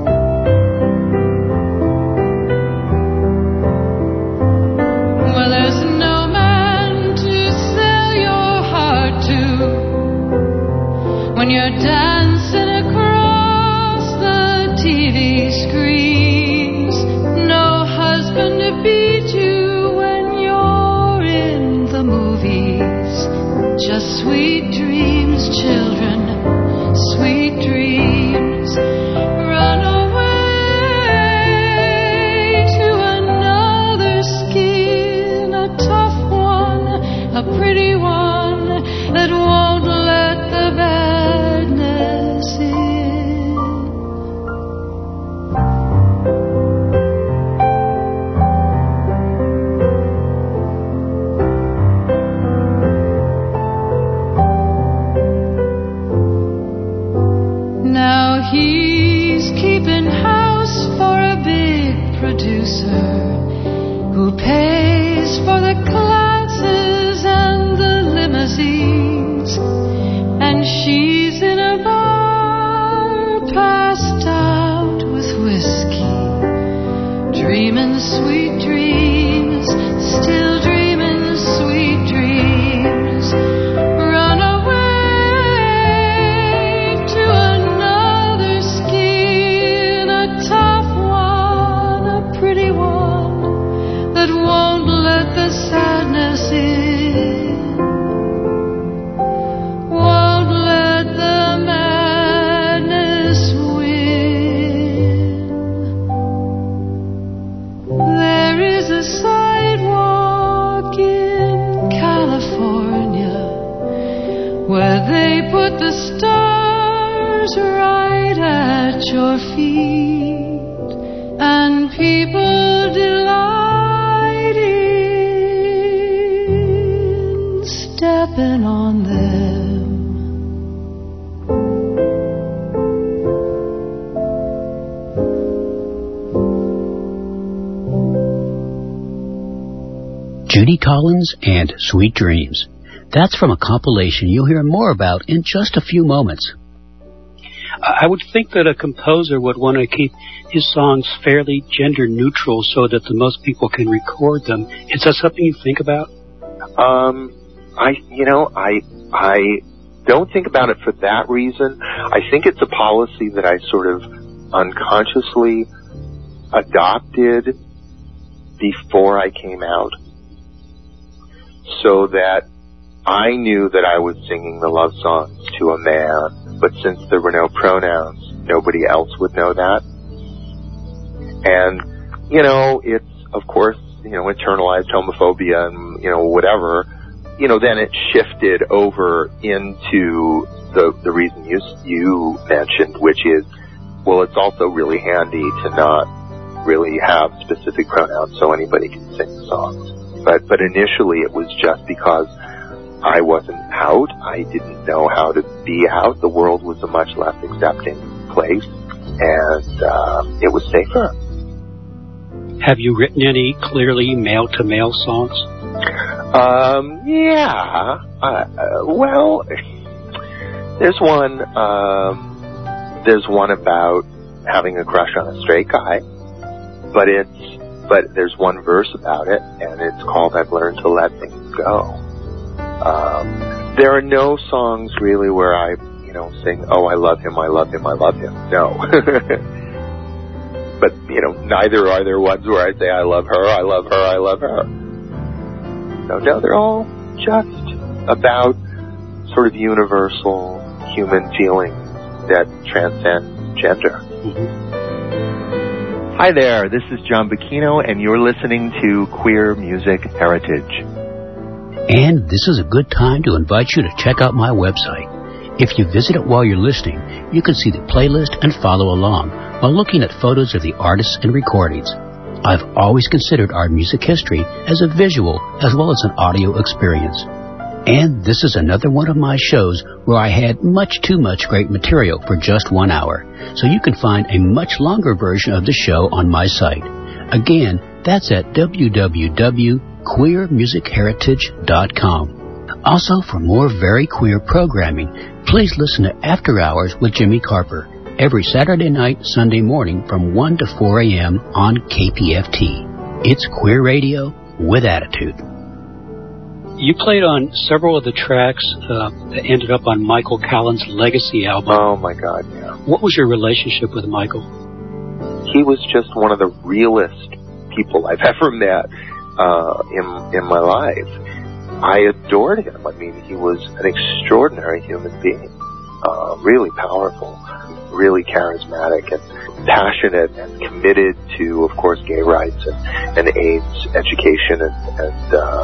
Well, there's no man to sell your heart to when you're dancing across the T V screens. No husband to beat you when you're in the movies. Just sweet dreams, children, sweet dreams. Run away to another skin, a tough one, a pretty one that won't let the badness in. Now he's keeping house for a big producer who pays for the classes and the limousines. And she's in a bar passed out with whiskey, dreaming sweet dreams, still dreaming sweet dreams. Run away to another skin, a tough one, a pretty one that won't let the sadness in, won't let the madness win. There is a sidewalk in California where they put the stars right at your feet, and people delight in stepping on them. Judy Collins and Sweet Dreams. That's from a compilation you'll hear more about in just a few moments. I would think that a composer would want to keep his songs fairly gender neutral so that the most people can record them. Is that something you think about? Um, I, you know, I, I don't think about it for that reason. I think it's a policy that I sort of unconsciously adopted before I came out, so that I knew that I was singing the love songs to a man, but since there were no pronouns, nobody else would know that. And, you know, it's, of course, you know, internalized homophobia and, you know, whatever. You know, then it shifted over into the the reason you you mentioned, which is, well, it's also really handy to not really have specific pronouns so anybody can sing the songs. But but initially it was just because I wasn't out. I didn't know how to be out. The world was a much less accepting place, and uh, it was safer. Have you written any clearly male-to-male songs? Um, yeah. Uh, uh, well, there's one. Um, there's one about having a crush on a straight guy, but it's but there's one verse about it, and it's called "I've Learned to Let Things Go." Um, there are no songs really where I, you know, sing, "Oh, I love him, I love him, I love him." No. But, you know, neither are there ones where I say, I love her, I love her, I love her. No, no, they're all just about sort of universal human feelings that transcend gender. Mm-hmm. Hi there, this is John Bacchino, and you're listening to Queer Music Heritage. And this is a good time to invite you to check out my website. If you visit it while you're listening, you can see the playlist and follow along while looking at photos of the artists and recordings. I've always considered our music history as a visual as well as an audio experience. And this is another one of my shows where I had much too much great material for just one hour. So you can find a much longer version of the show on my site. Again, that's at w w w dot queer music heritage dot com. Also, for more very queer programming, please listen to After Hours with Jimmy Carper every Saturday night, Sunday morning from one to four a.m. on K P F T. It's queer radio with attitude. You played on several of the tracks uh, that ended up on Michael Callan's Legacy album. Oh, my God, yeah. What was your relationship with Michael? He was just one of the realest people I've ever met uh, in in my life. I adored him. I mean, he was an extraordinary human being, uh, really powerful, really charismatic and passionate and committed to, of course, gay rights and, and AIDS education and, and uh,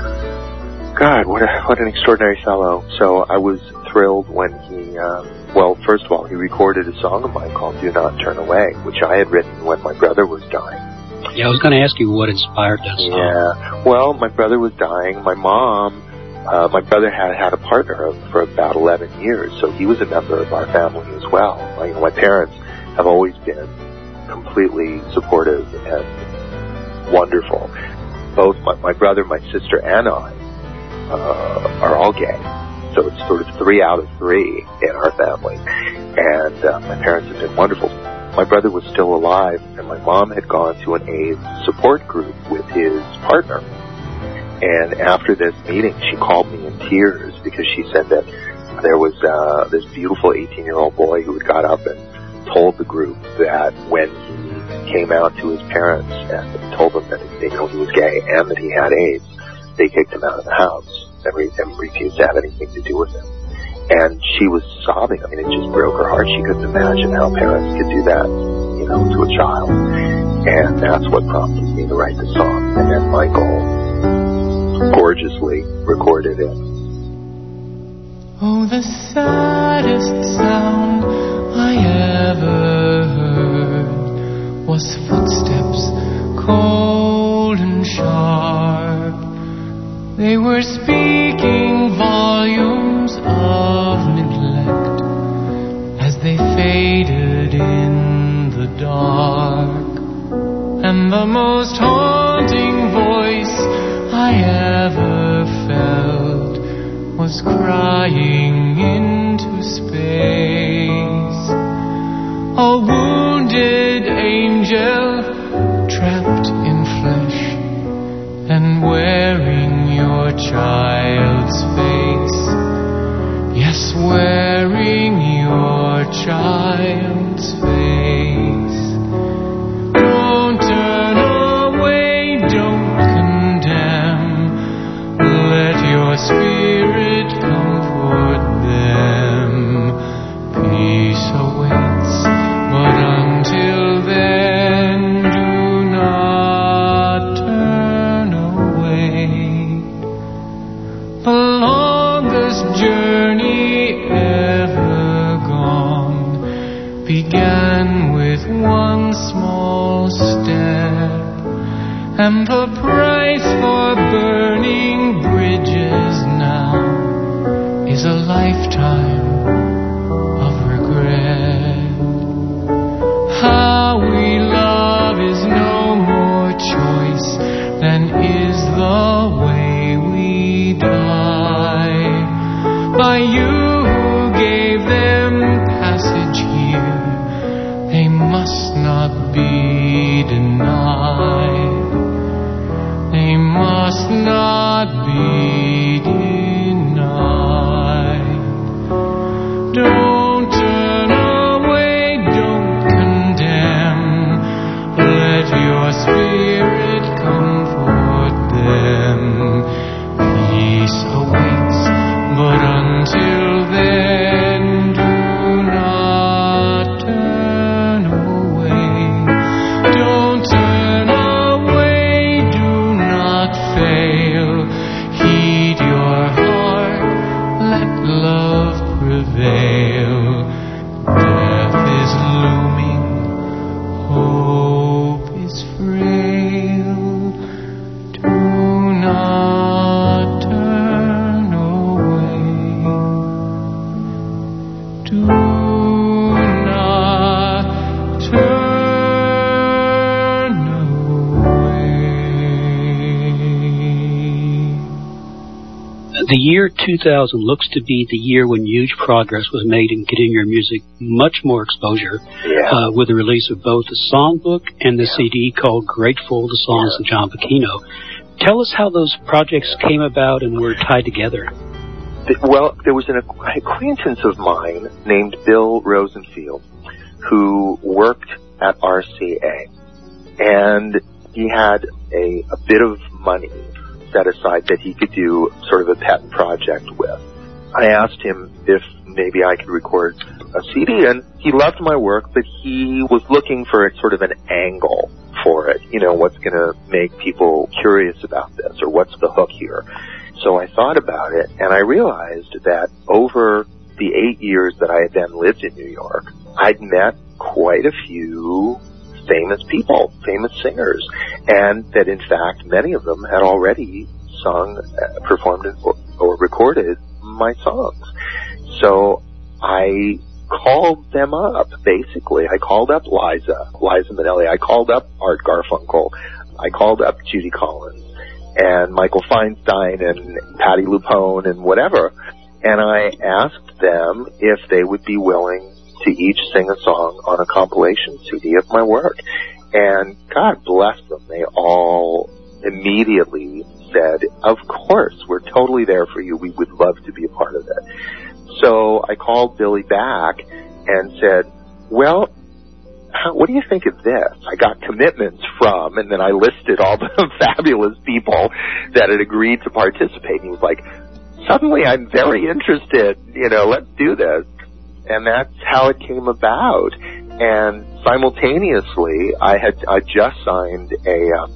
God, what a, what an extraordinary fellow. So I was thrilled when he, uh, well, first of all, he recorded a song of mine called Do Not Turn Away, which I had written when my brother was dying. Yeah, I was going to ask you what inspired that song. Yeah, well, my brother was dying. My mom, uh, my brother had had a partner for about eleven years, so he was a member of our family as well. My, you know, my parents have always been completely supportive and wonderful. Both my, my brother, my sister, and I uh, are all gay, so it's sort of three out of three in our family, and uh, my parents have been wonderful. My brother was still alive, and my mom had gone to an AIDS support group with his partner. And after this meeting, she called me in tears because she said that there was uh, this beautiful eighteen-year-old boy who had got up and told the group that when he came out to his parents and told them that you know, he was gay and that he had AIDS, they kicked him out of the house and, re- and refused to have anything to do with him. And she was sobbing. I mean, it just broke her heart. She couldn't imagine how parents could do that, you know, to a child. And that's what prompted me to write the song. And then Michael gorgeously recorded it. Oh, the saddest sound I ever heard was footsteps cold and sharp. They were speaking volumes of neglect as they faded in the dark. And the most haunting voice I ever felt was crying into space. A wounded angel trapped in flesh and wearing your child's face. Yes, wearing your child's face. Don't turn away Spirit comfort them. Peace awaits, but until then, do not turn away. The longest journey ever gone began with one small step, and the price for burning bridges now is a lifetime of regret. How we love is no more choice than is the way we die. By you who gave them passage here, they must not be denied. They must not be denied. Don't turn away, don't condemn. Let your spirit comfort them. Peace awaits, but until then, do not turn away. Don't turn away, do not fail. Heed your heart, let love prevail. Death is looming, hope is frail. Do not turn away. Do not turn The year two thousand looks to be the year when huge progress was made in getting your music much more exposure, Yeah. uh, with the release of both the songbook and the C D called Grateful, the Songs of John Bacchino. Tell us how those projects came about and were tied together. Th- Well, there was an acqu- acquaintance of mine named Bill Rosenfield who worked at R C A, and he had a, a bit of money set aside that he could do sort of a pet project with. I asked him if maybe I could record a C D, and he loved my work, but he was looking for a, sort of an angle for it. You know, what's going to make people curious about this, or what's the hook here? So I thought about it, and I realized that over the eight years that I had then lived in New York, I'd met quite a few famous people, famous singers, and that in fact many of them had already sung, uh, performed, or, or recorded my songs. So I called them up, basically. I called up Liza, Liza Minnelli. I called up Art Garfunkel. I called up Judy Collins and Michael Feinstein and Patti LuPone and whatever. And I asked them if they would be willing to each sing a song on a compilation C D of my work. And God bless them, they all immediately said, of course, we're totally there for you. We would love to be a part of it. So I called Billy back and said, well, how, what do you think of this? I got commitments from, and then I listed all the fabulous people that had agreed to participate. And he was like, suddenly I'm very interested, you know, let's do this. And that's how it came about. And simultaneously, I had I just signed a uh,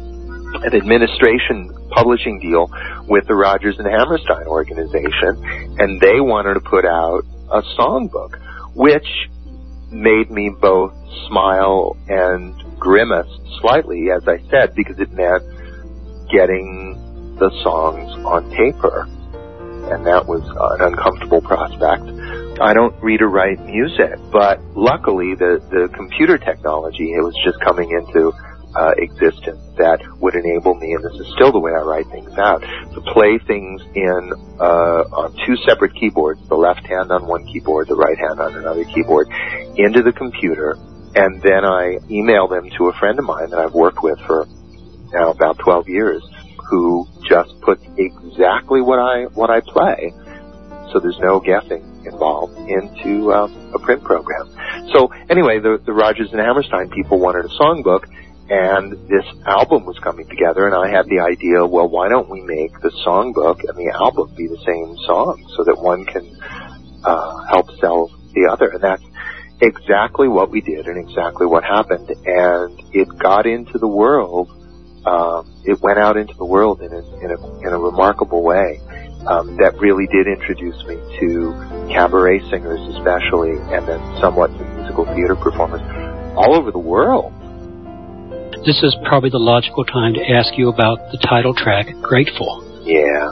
an administration publishing deal with the Rodgers and Hammerstein organization, and they wanted to put out a songbook, which made me both smile and grimace slightly, as I said, because it meant getting the songs on paper, and that was an uncomfortable prospect. I don't read or write music, but luckily the, the computer technology, it was just coming into uh, existence that would enable me, and this is still the way I write things out, to play things in uh, on two separate keyboards, the left hand on one keyboard, the right hand on another keyboard, into the computer, and then I email them to a friend of mine that I've worked with for now about twelve years, who just puts exactly what I what I play, so there's no guessing involved, into uh, a print program. So anyway, the, the Rodgers and Hammerstein people wanted a songbook, and this album was coming together, and I had the idea, well, why don't we make the songbook and the album be the same song so that one can uh, help sell the other? And that's exactly what we did and exactly what happened. And it got into the world. Um, it went out into the world in a, in a, in a remarkable way um, that really did introduce me to cabaret singers especially, and then somewhat to musical theater performers all over the world. This is probably the logical time to ask you about the title track, Grateful. Yeah.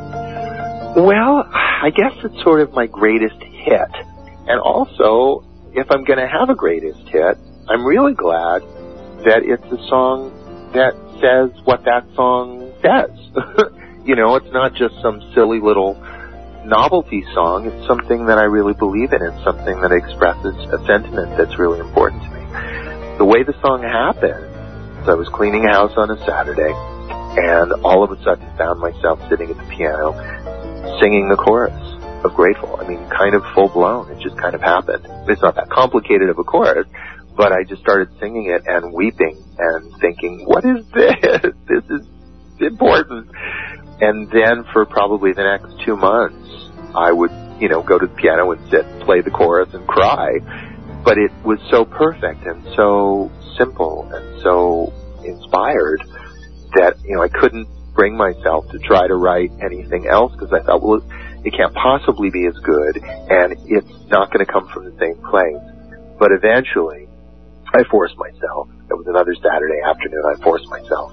Well, I guess it's sort of my greatest hit. And also, if I'm going to have a greatest hit, I'm really glad that it's a song that says what that song says. You know, it's not just some silly little novelty song. It's something that I really believe in. It's something that expresses a sentiment that's really important to me. The way the song happened, I was cleaning a house on a Saturday, and all of a sudden found myself sitting at the piano singing the chorus of Grateful. I mean, kind of full-blown. It just kind of happened. It's not that complicated of a chorus, but I just started singing it and weeping and thinking, what is this? This is important. And then for probably the next two months, I would, you know, go to the piano and sit, play the chorus and cry. But it was so perfect and so simple and so inspired that, you know, I couldn't bring myself to try to write anything else because I thought, well, it can't possibly be as good and it's not going to come from the same place. But eventually, I forced myself. It was another Saturday afternoon. I forced myself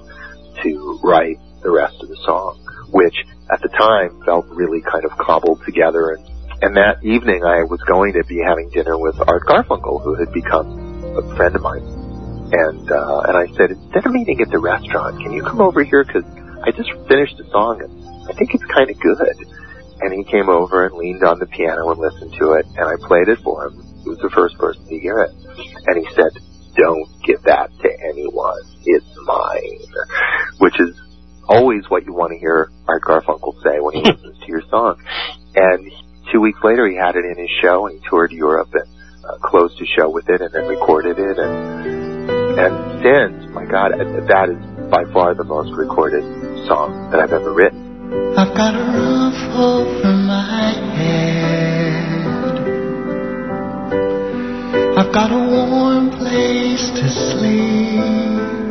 to write the rest of the song, which at the time felt really kind of cobbled together. And, and that evening, I was going to be having dinner with Art Garfunkel, who had become a friend of mine. And uh, and I said, instead of meeting at the restaurant, can you come over here? Because I just finished the song, and I think it's kind of good. And he came over and leaned on the piano and listened to it, and I played it for him. He was the first person to hear it. And he said, don't give that to anyone. It's mine. Which is always what you want to hear Art Garfunkel say when he listens to your song. And two weeks later, he had it in his show, and he toured Europe and uh, closed his show with it and then recorded it. And and since, my God, that is by far the most recorded song that I've ever written. I've got a roof over my head. I've got a warm place to sleep.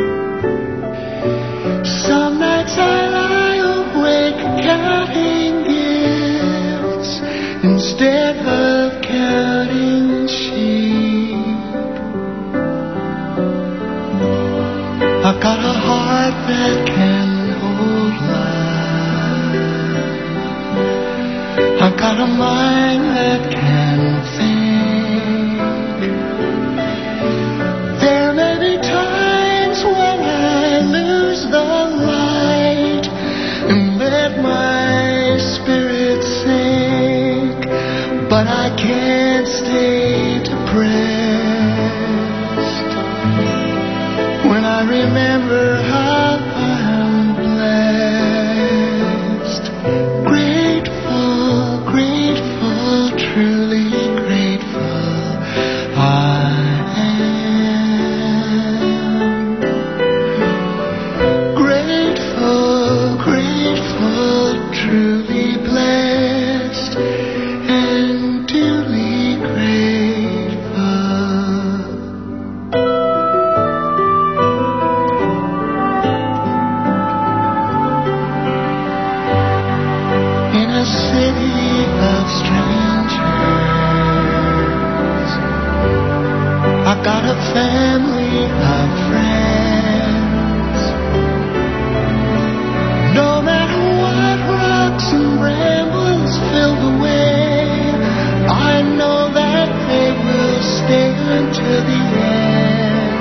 Some nights I lie awake counting gifts instead of counting sheep. I've got a heart that can hold life. I've got a mind that can think. There may be times when I lose the light and let my spirit sink, but I can't stay depressed when I remember how I'm blessed. Grateful, grateful, truly grateful I am. Grateful, grateful, truly blessed and duly grateful. In a city of strangers, I've got a family of friends. No matter what rocks and brambles fill the way, I know that they will stay until the end.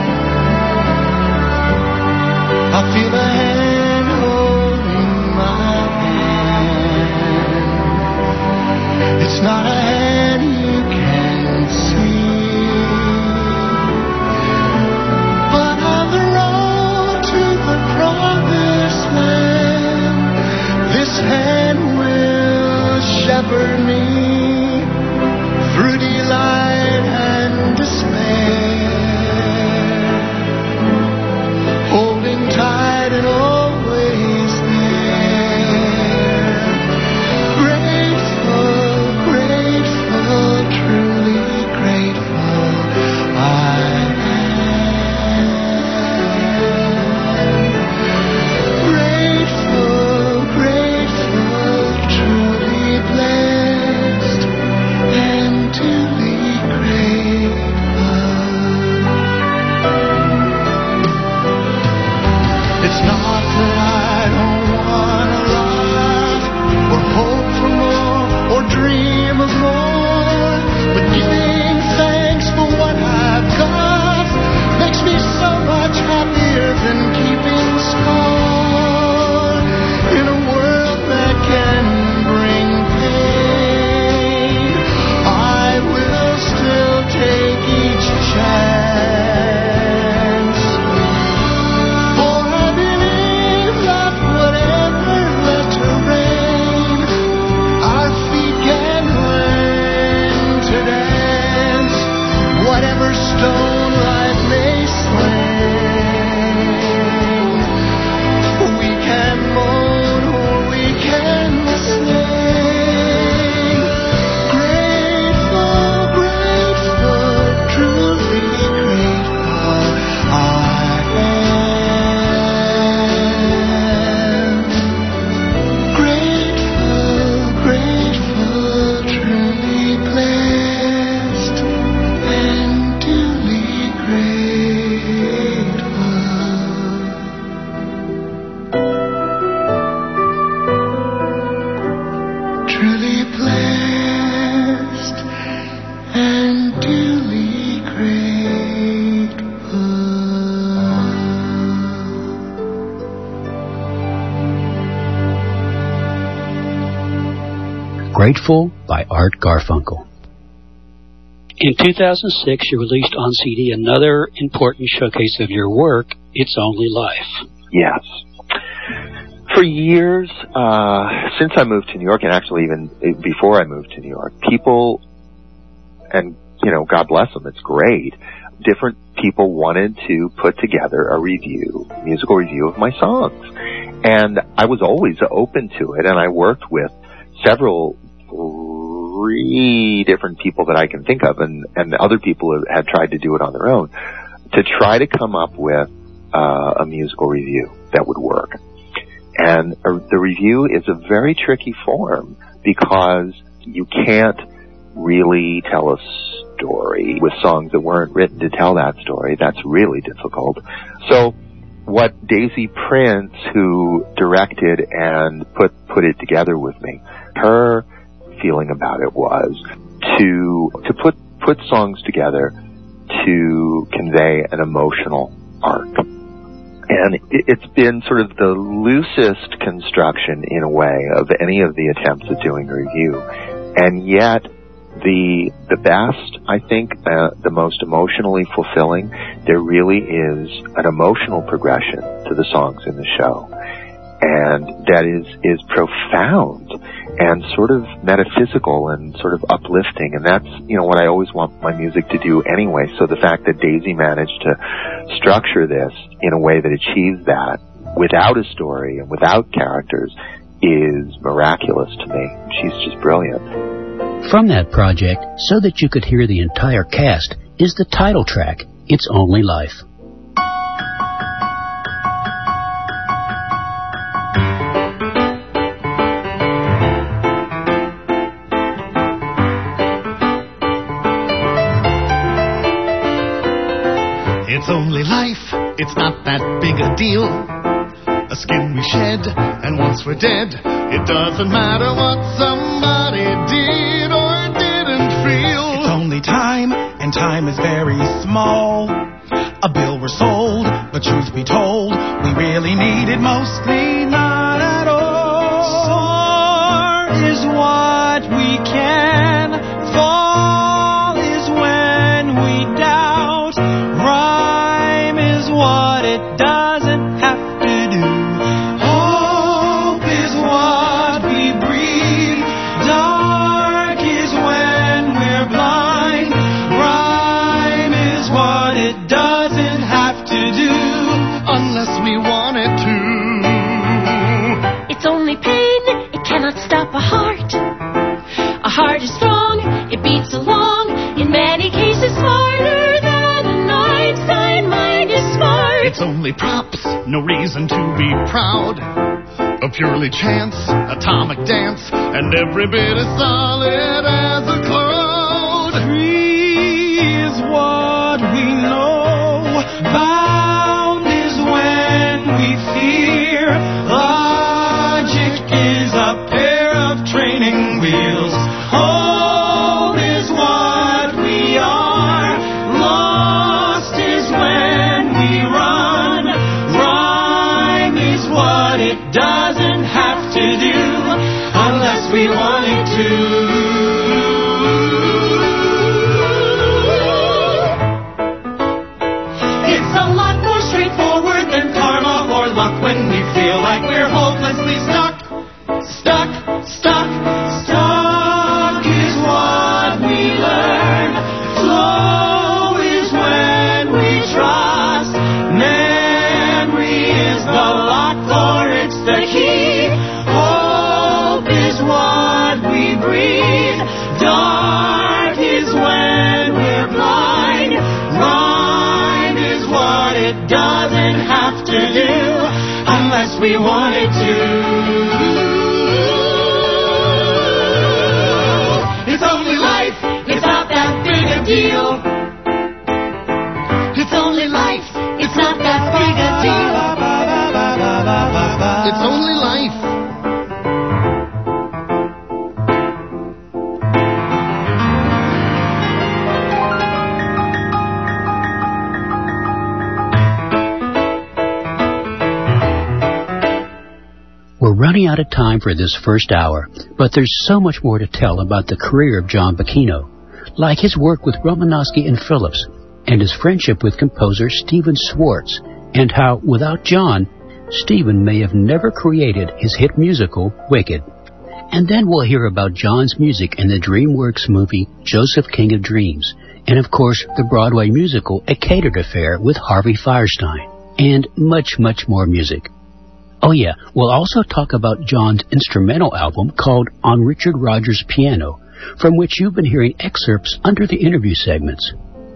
I feel a hand holding my hand. It's not a hand you can see, but on the road to the promised land, this hand will shepherd me through delight and despair. Grateful by Art Garfunkel. In two thousand six, you released on C D another important showcase of your work, It's Only Life. Yes. For years, uh, since I moved to New York, and actually even before I moved to New York, people, and, you know, God bless them, it's great, different people wanted to put together a review, musical review of my songs. And I was always open to it, and I worked with several, three different people that I can think of, and, and other people had tried to do it on their own, to try to come up with uh, a musical review that would work. And uh, the review is a very tricky form because you can't really tell a story with songs that weren't written to tell that story. That's really difficult. So what Daisy Prince, who directed and put put it together with me, her feeling about it was to to put put songs together to convey an emotional arc. And it's been sort of the loosest construction, in a way, of any of the attempts at doing a review. And yet, the the best, I think, uh, the most emotionally fulfilling, there really is an emotional progression to the songs in the show. And that is, is profound and sort of metaphysical and sort of uplifting. And that's, you know, what I always want my music to do anyway. So the fact that Daisy managed to structure this in a way that achieves that without a story and without characters is miraculous to me. She's just brilliant. From that project, so that you could hear the entire cast, is the title track, It's Only Life. It's only life, it's not that big a deal. A skin we shed, and once we're dead, it doesn't matter what somebody did or didn't feel. It's only time, and time is very small. A bill we're sold, but truth be told, we really need it mostly not at all. Soar is what we can, fall is when we doubt. Rhyme is what it doesn't have to do. Hope is what we breathe. Dark is when we're blind. Rhyme is what it doesn't have to do unless we want it to. It's only pain, it cannot stop a heart. A heart is strong, it beats along, in many cases smarter than an Einstein mind is smart. It's only props, no reason to be proud. A purely chance, atomic dance, and every bit as solid as a cloud. Free is what we know. Bound is when we fear. Logic is a pair of training wheels. Home is what we are. Lost is when we run. Rhyme is what it doesn't have to do unless we want it to. It's a lot more straightforward than karma or luck when we feel like we're hopelessly stuck. Stuck, stuck, stuck is what we learn. Flow is when we trust. Memory is the lock or it's the key. Hope is what we breathe. Dark is when we're blind. Rhyme is what it doesn't have to do unless we want it to. It's only life, it's not that big a deal. It's only life, it's not that big a deal. It's only life. We're running out of time for this first hour, but there's so much more to tell about the career of John Bacchino, like his work with Romanowski and Phillips, and his friendship with composer Stephen Schwartz, and how, without John, Stephen may have never created his hit musical, Wicked. And then we'll hear about John's music in the DreamWorks movie Joseph King of Dreams, and of course the Broadway musical A Catered Affair with Harvey Fierstein, and much, much more music. Oh yeah, we'll also talk about John's instrumental album called On Richard Rodgers' Piano, from which you've been hearing excerpts under the interview segments.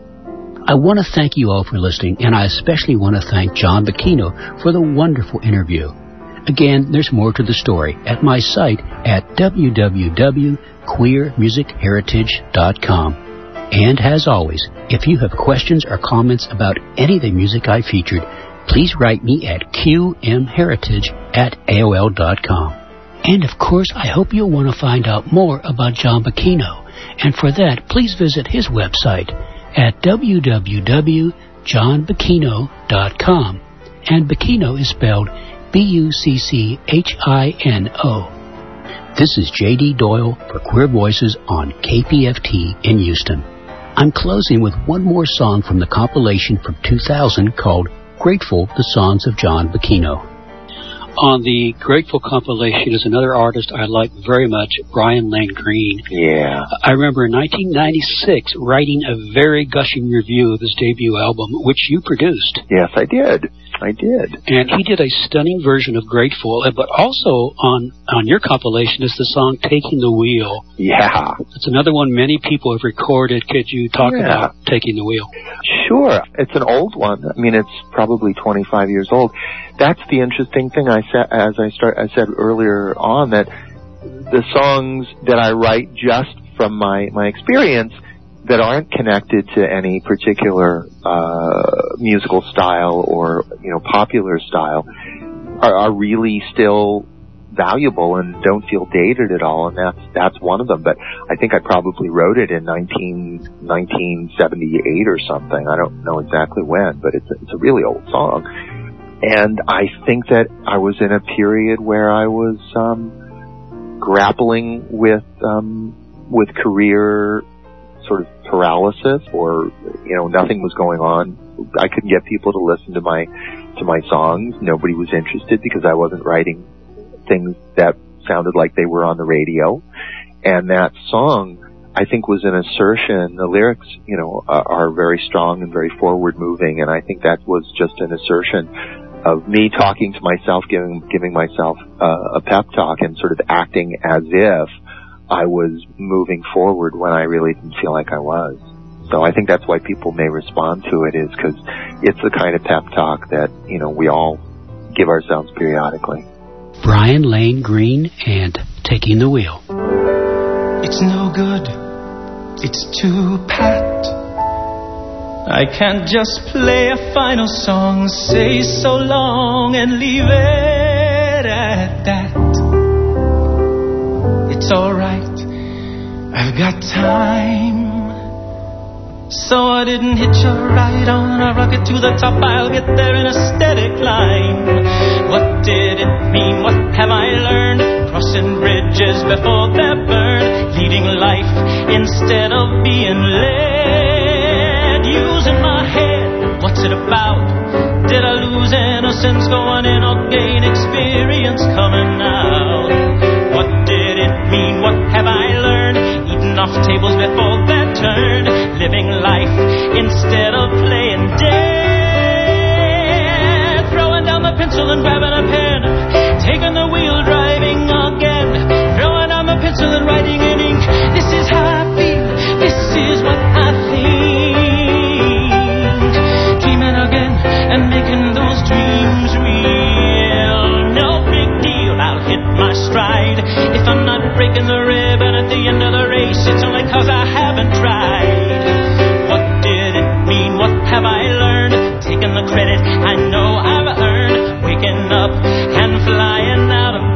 I want to thank you all for listening, and I especially want to thank John Bacchino for the wonderful interview. Again, there's more to the story at my site at w w w dot queer music heritage dot com. And as always, if you have questions or comments about any of the music I featured, please write me at q m heritage at a o l dot com. And of course, I hope you'll want to find out more about John Bacchino. And for that, please visit his website at w w w dot john bacchino dot com. And Bacchino is spelled B U C C H I N O. This is J D Doyle for Queer Voices on K P F T in Houston. I'm closing with one more song from the compilation from two thousand called Grateful, the Songs of John Bacchino. On the Grateful compilation is another artist I like very much, Brian Lane Green. Yeah. I remember in nineteen ninety-six writing a very gushing review of his debut album, which you produced. Yes, I did. I did. And he did a stunning version of Grateful, but also on, on your compilation is the song Taking the Wheel. Yeah. It's another one many people have recorded. Could you talk Yeah. about Taking the Wheel? Sure. It's an old one. I mean, it's probably twenty-five years old. That's the interesting thing I said, as I start, I said earlier on, that the songs that I write just from my, my experience that aren't connected to any particular uh musical style or, you know, popular style are, are really still valuable and don't feel dated at all, and that's that's one of them. But I think I probably wrote it in nineteen seventy-eight or something. I don't know exactly when, but it's a, it's a really old song. And I think that I was in a period where I was um grappling with um with career sort of paralysis, or, you know, nothing was going on. I couldn't get people to listen to my to my songs. Nobody was interested because I wasn't writing things that sounded like they were on the radio. And that song, I think, was an assertion. The lyrics, you know, are, are very strong and very forward moving, and I think that was just an assertion of me talking to myself, giving giving myself uh, a pep talk, and sort of acting as if I was moving forward when I really didn't feel like I was. So I think that's why people may respond to it, is because it's the kind of pep talk that, you know, we all give ourselves periodically. Brian Lane Green and Taking the Wheel. It's no good, it's too pat. I can't just play a final song, say so long and leave it at that. It's alright, I've got time. So I didn't hitch a ride on a rocket to the top. I'll get there in a steady climb. What did it mean? What have I learned? Crossing bridges before they're burned. Leading life instead of being led. Using my head, what's it about? Did I lose innocence going in or gain experience coming out? What did it mean? What have I learned? Eating off tables before they're turned. Living life instead of playing dead. Throwing down the pencil and grabbing a pen. Taking the wheel, driving again. Throwing down the pencil and writing in ink. This is how I feel. This is what I think. Dreaming again and making those dreams real. No big deal, I'll hit my stride. If I'm not breaking the ribbon at the end of the race, it's only cause I haven't tried. What did it mean? What have I learned? Taking the credit I know I've earned. Waking up and flying out of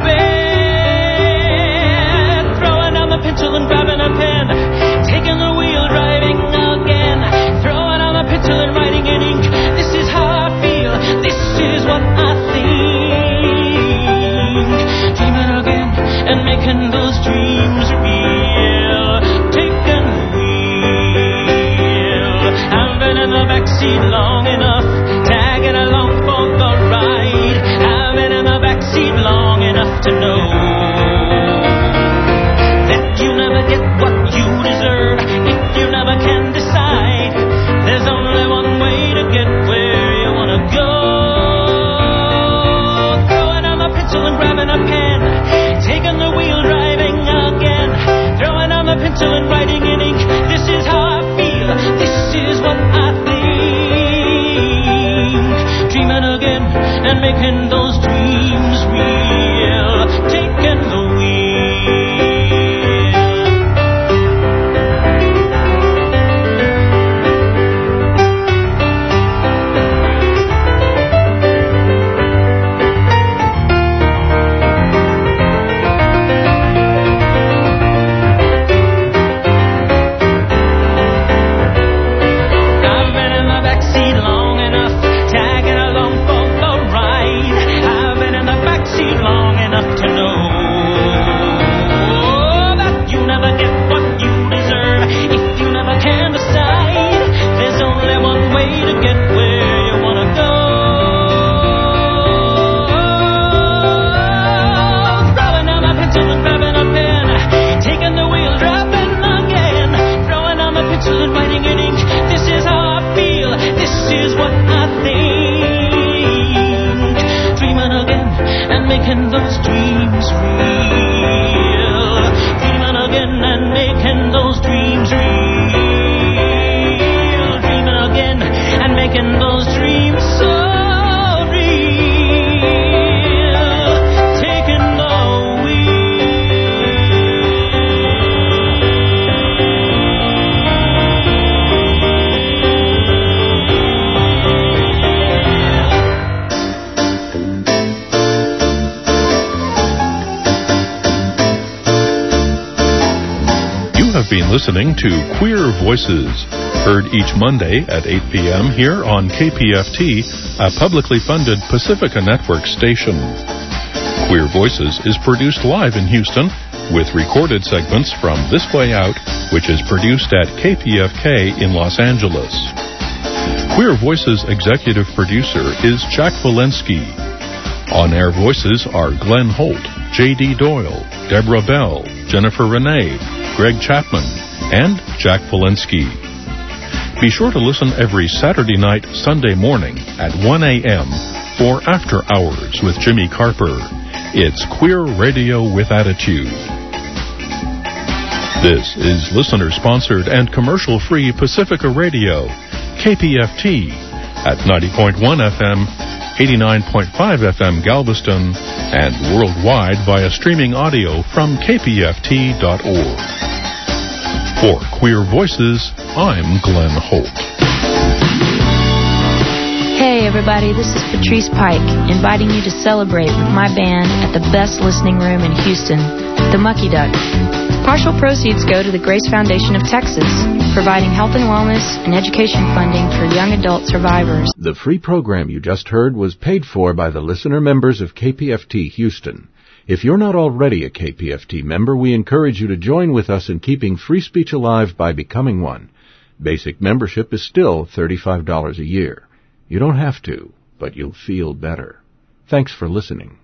bed. Throwing down the pencil and grabbing a pen. Taking the wheel, driving again. Throwing down the pencil and writing in ink. This is how I feel. This is what I think. to know that you never get what you deserve if you never can decide. There's only one way to get where you want to go. Throwing on the pencil and grabbing a pen, taking the wheel, driving again. Throwing on the pencil and writing in ink. This is how I feel. This is what I think. Dreaming again and making those dreams real. Taking the wheel. Those dreams real. Dreaming again and making those dreams real. Dreaming again and making those dreams so real. Taking the been listening to Queer Voices, heard each Monday at eight p.m. here on K P F T, a publicly funded Pacifica Network station. Queer Voices is produced live in Houston, with recorded segments from This Way Out, which is produced at K P F K in Los Angeles. Queer Voices executive producer is Jack Walensky. On-air voices are Glenn Holt, J D. Doyle, Deborah Bell, Jennifer Renee, Greg Chapman, and Jack Walensky. Be sure to listen every Saturday night, Sunday morning at one a.m. for After Hours with Jimmy Carper. It's Queer Radio with Attitude. This is listener-sponsored and commercial-free Pacifica Radio, K P F T, at ninety point one F M, eighty-nine point five F M Galveston, and worldwide via streaming audio from K P F T dot org. For Queer Voices, I'm Glenn Holt. Hey everybody, this is Patrice Pike, inviting you to celebrate with my band at the best listening room in Houston, the Mucky Duck. Partial proceeds go to the Grace Foundation of Texas, providing health and wellness and education funding for young adult survivors. The free program you just heard was paid for by the listener members of K P F T Houston. If you're not already a K P F T member, we encourage you to join with us in keeping free speech alive by becoming one. Basic membership is still thirty-five dollars a year. You don't have to, but you'll feel better. Thanks for listening.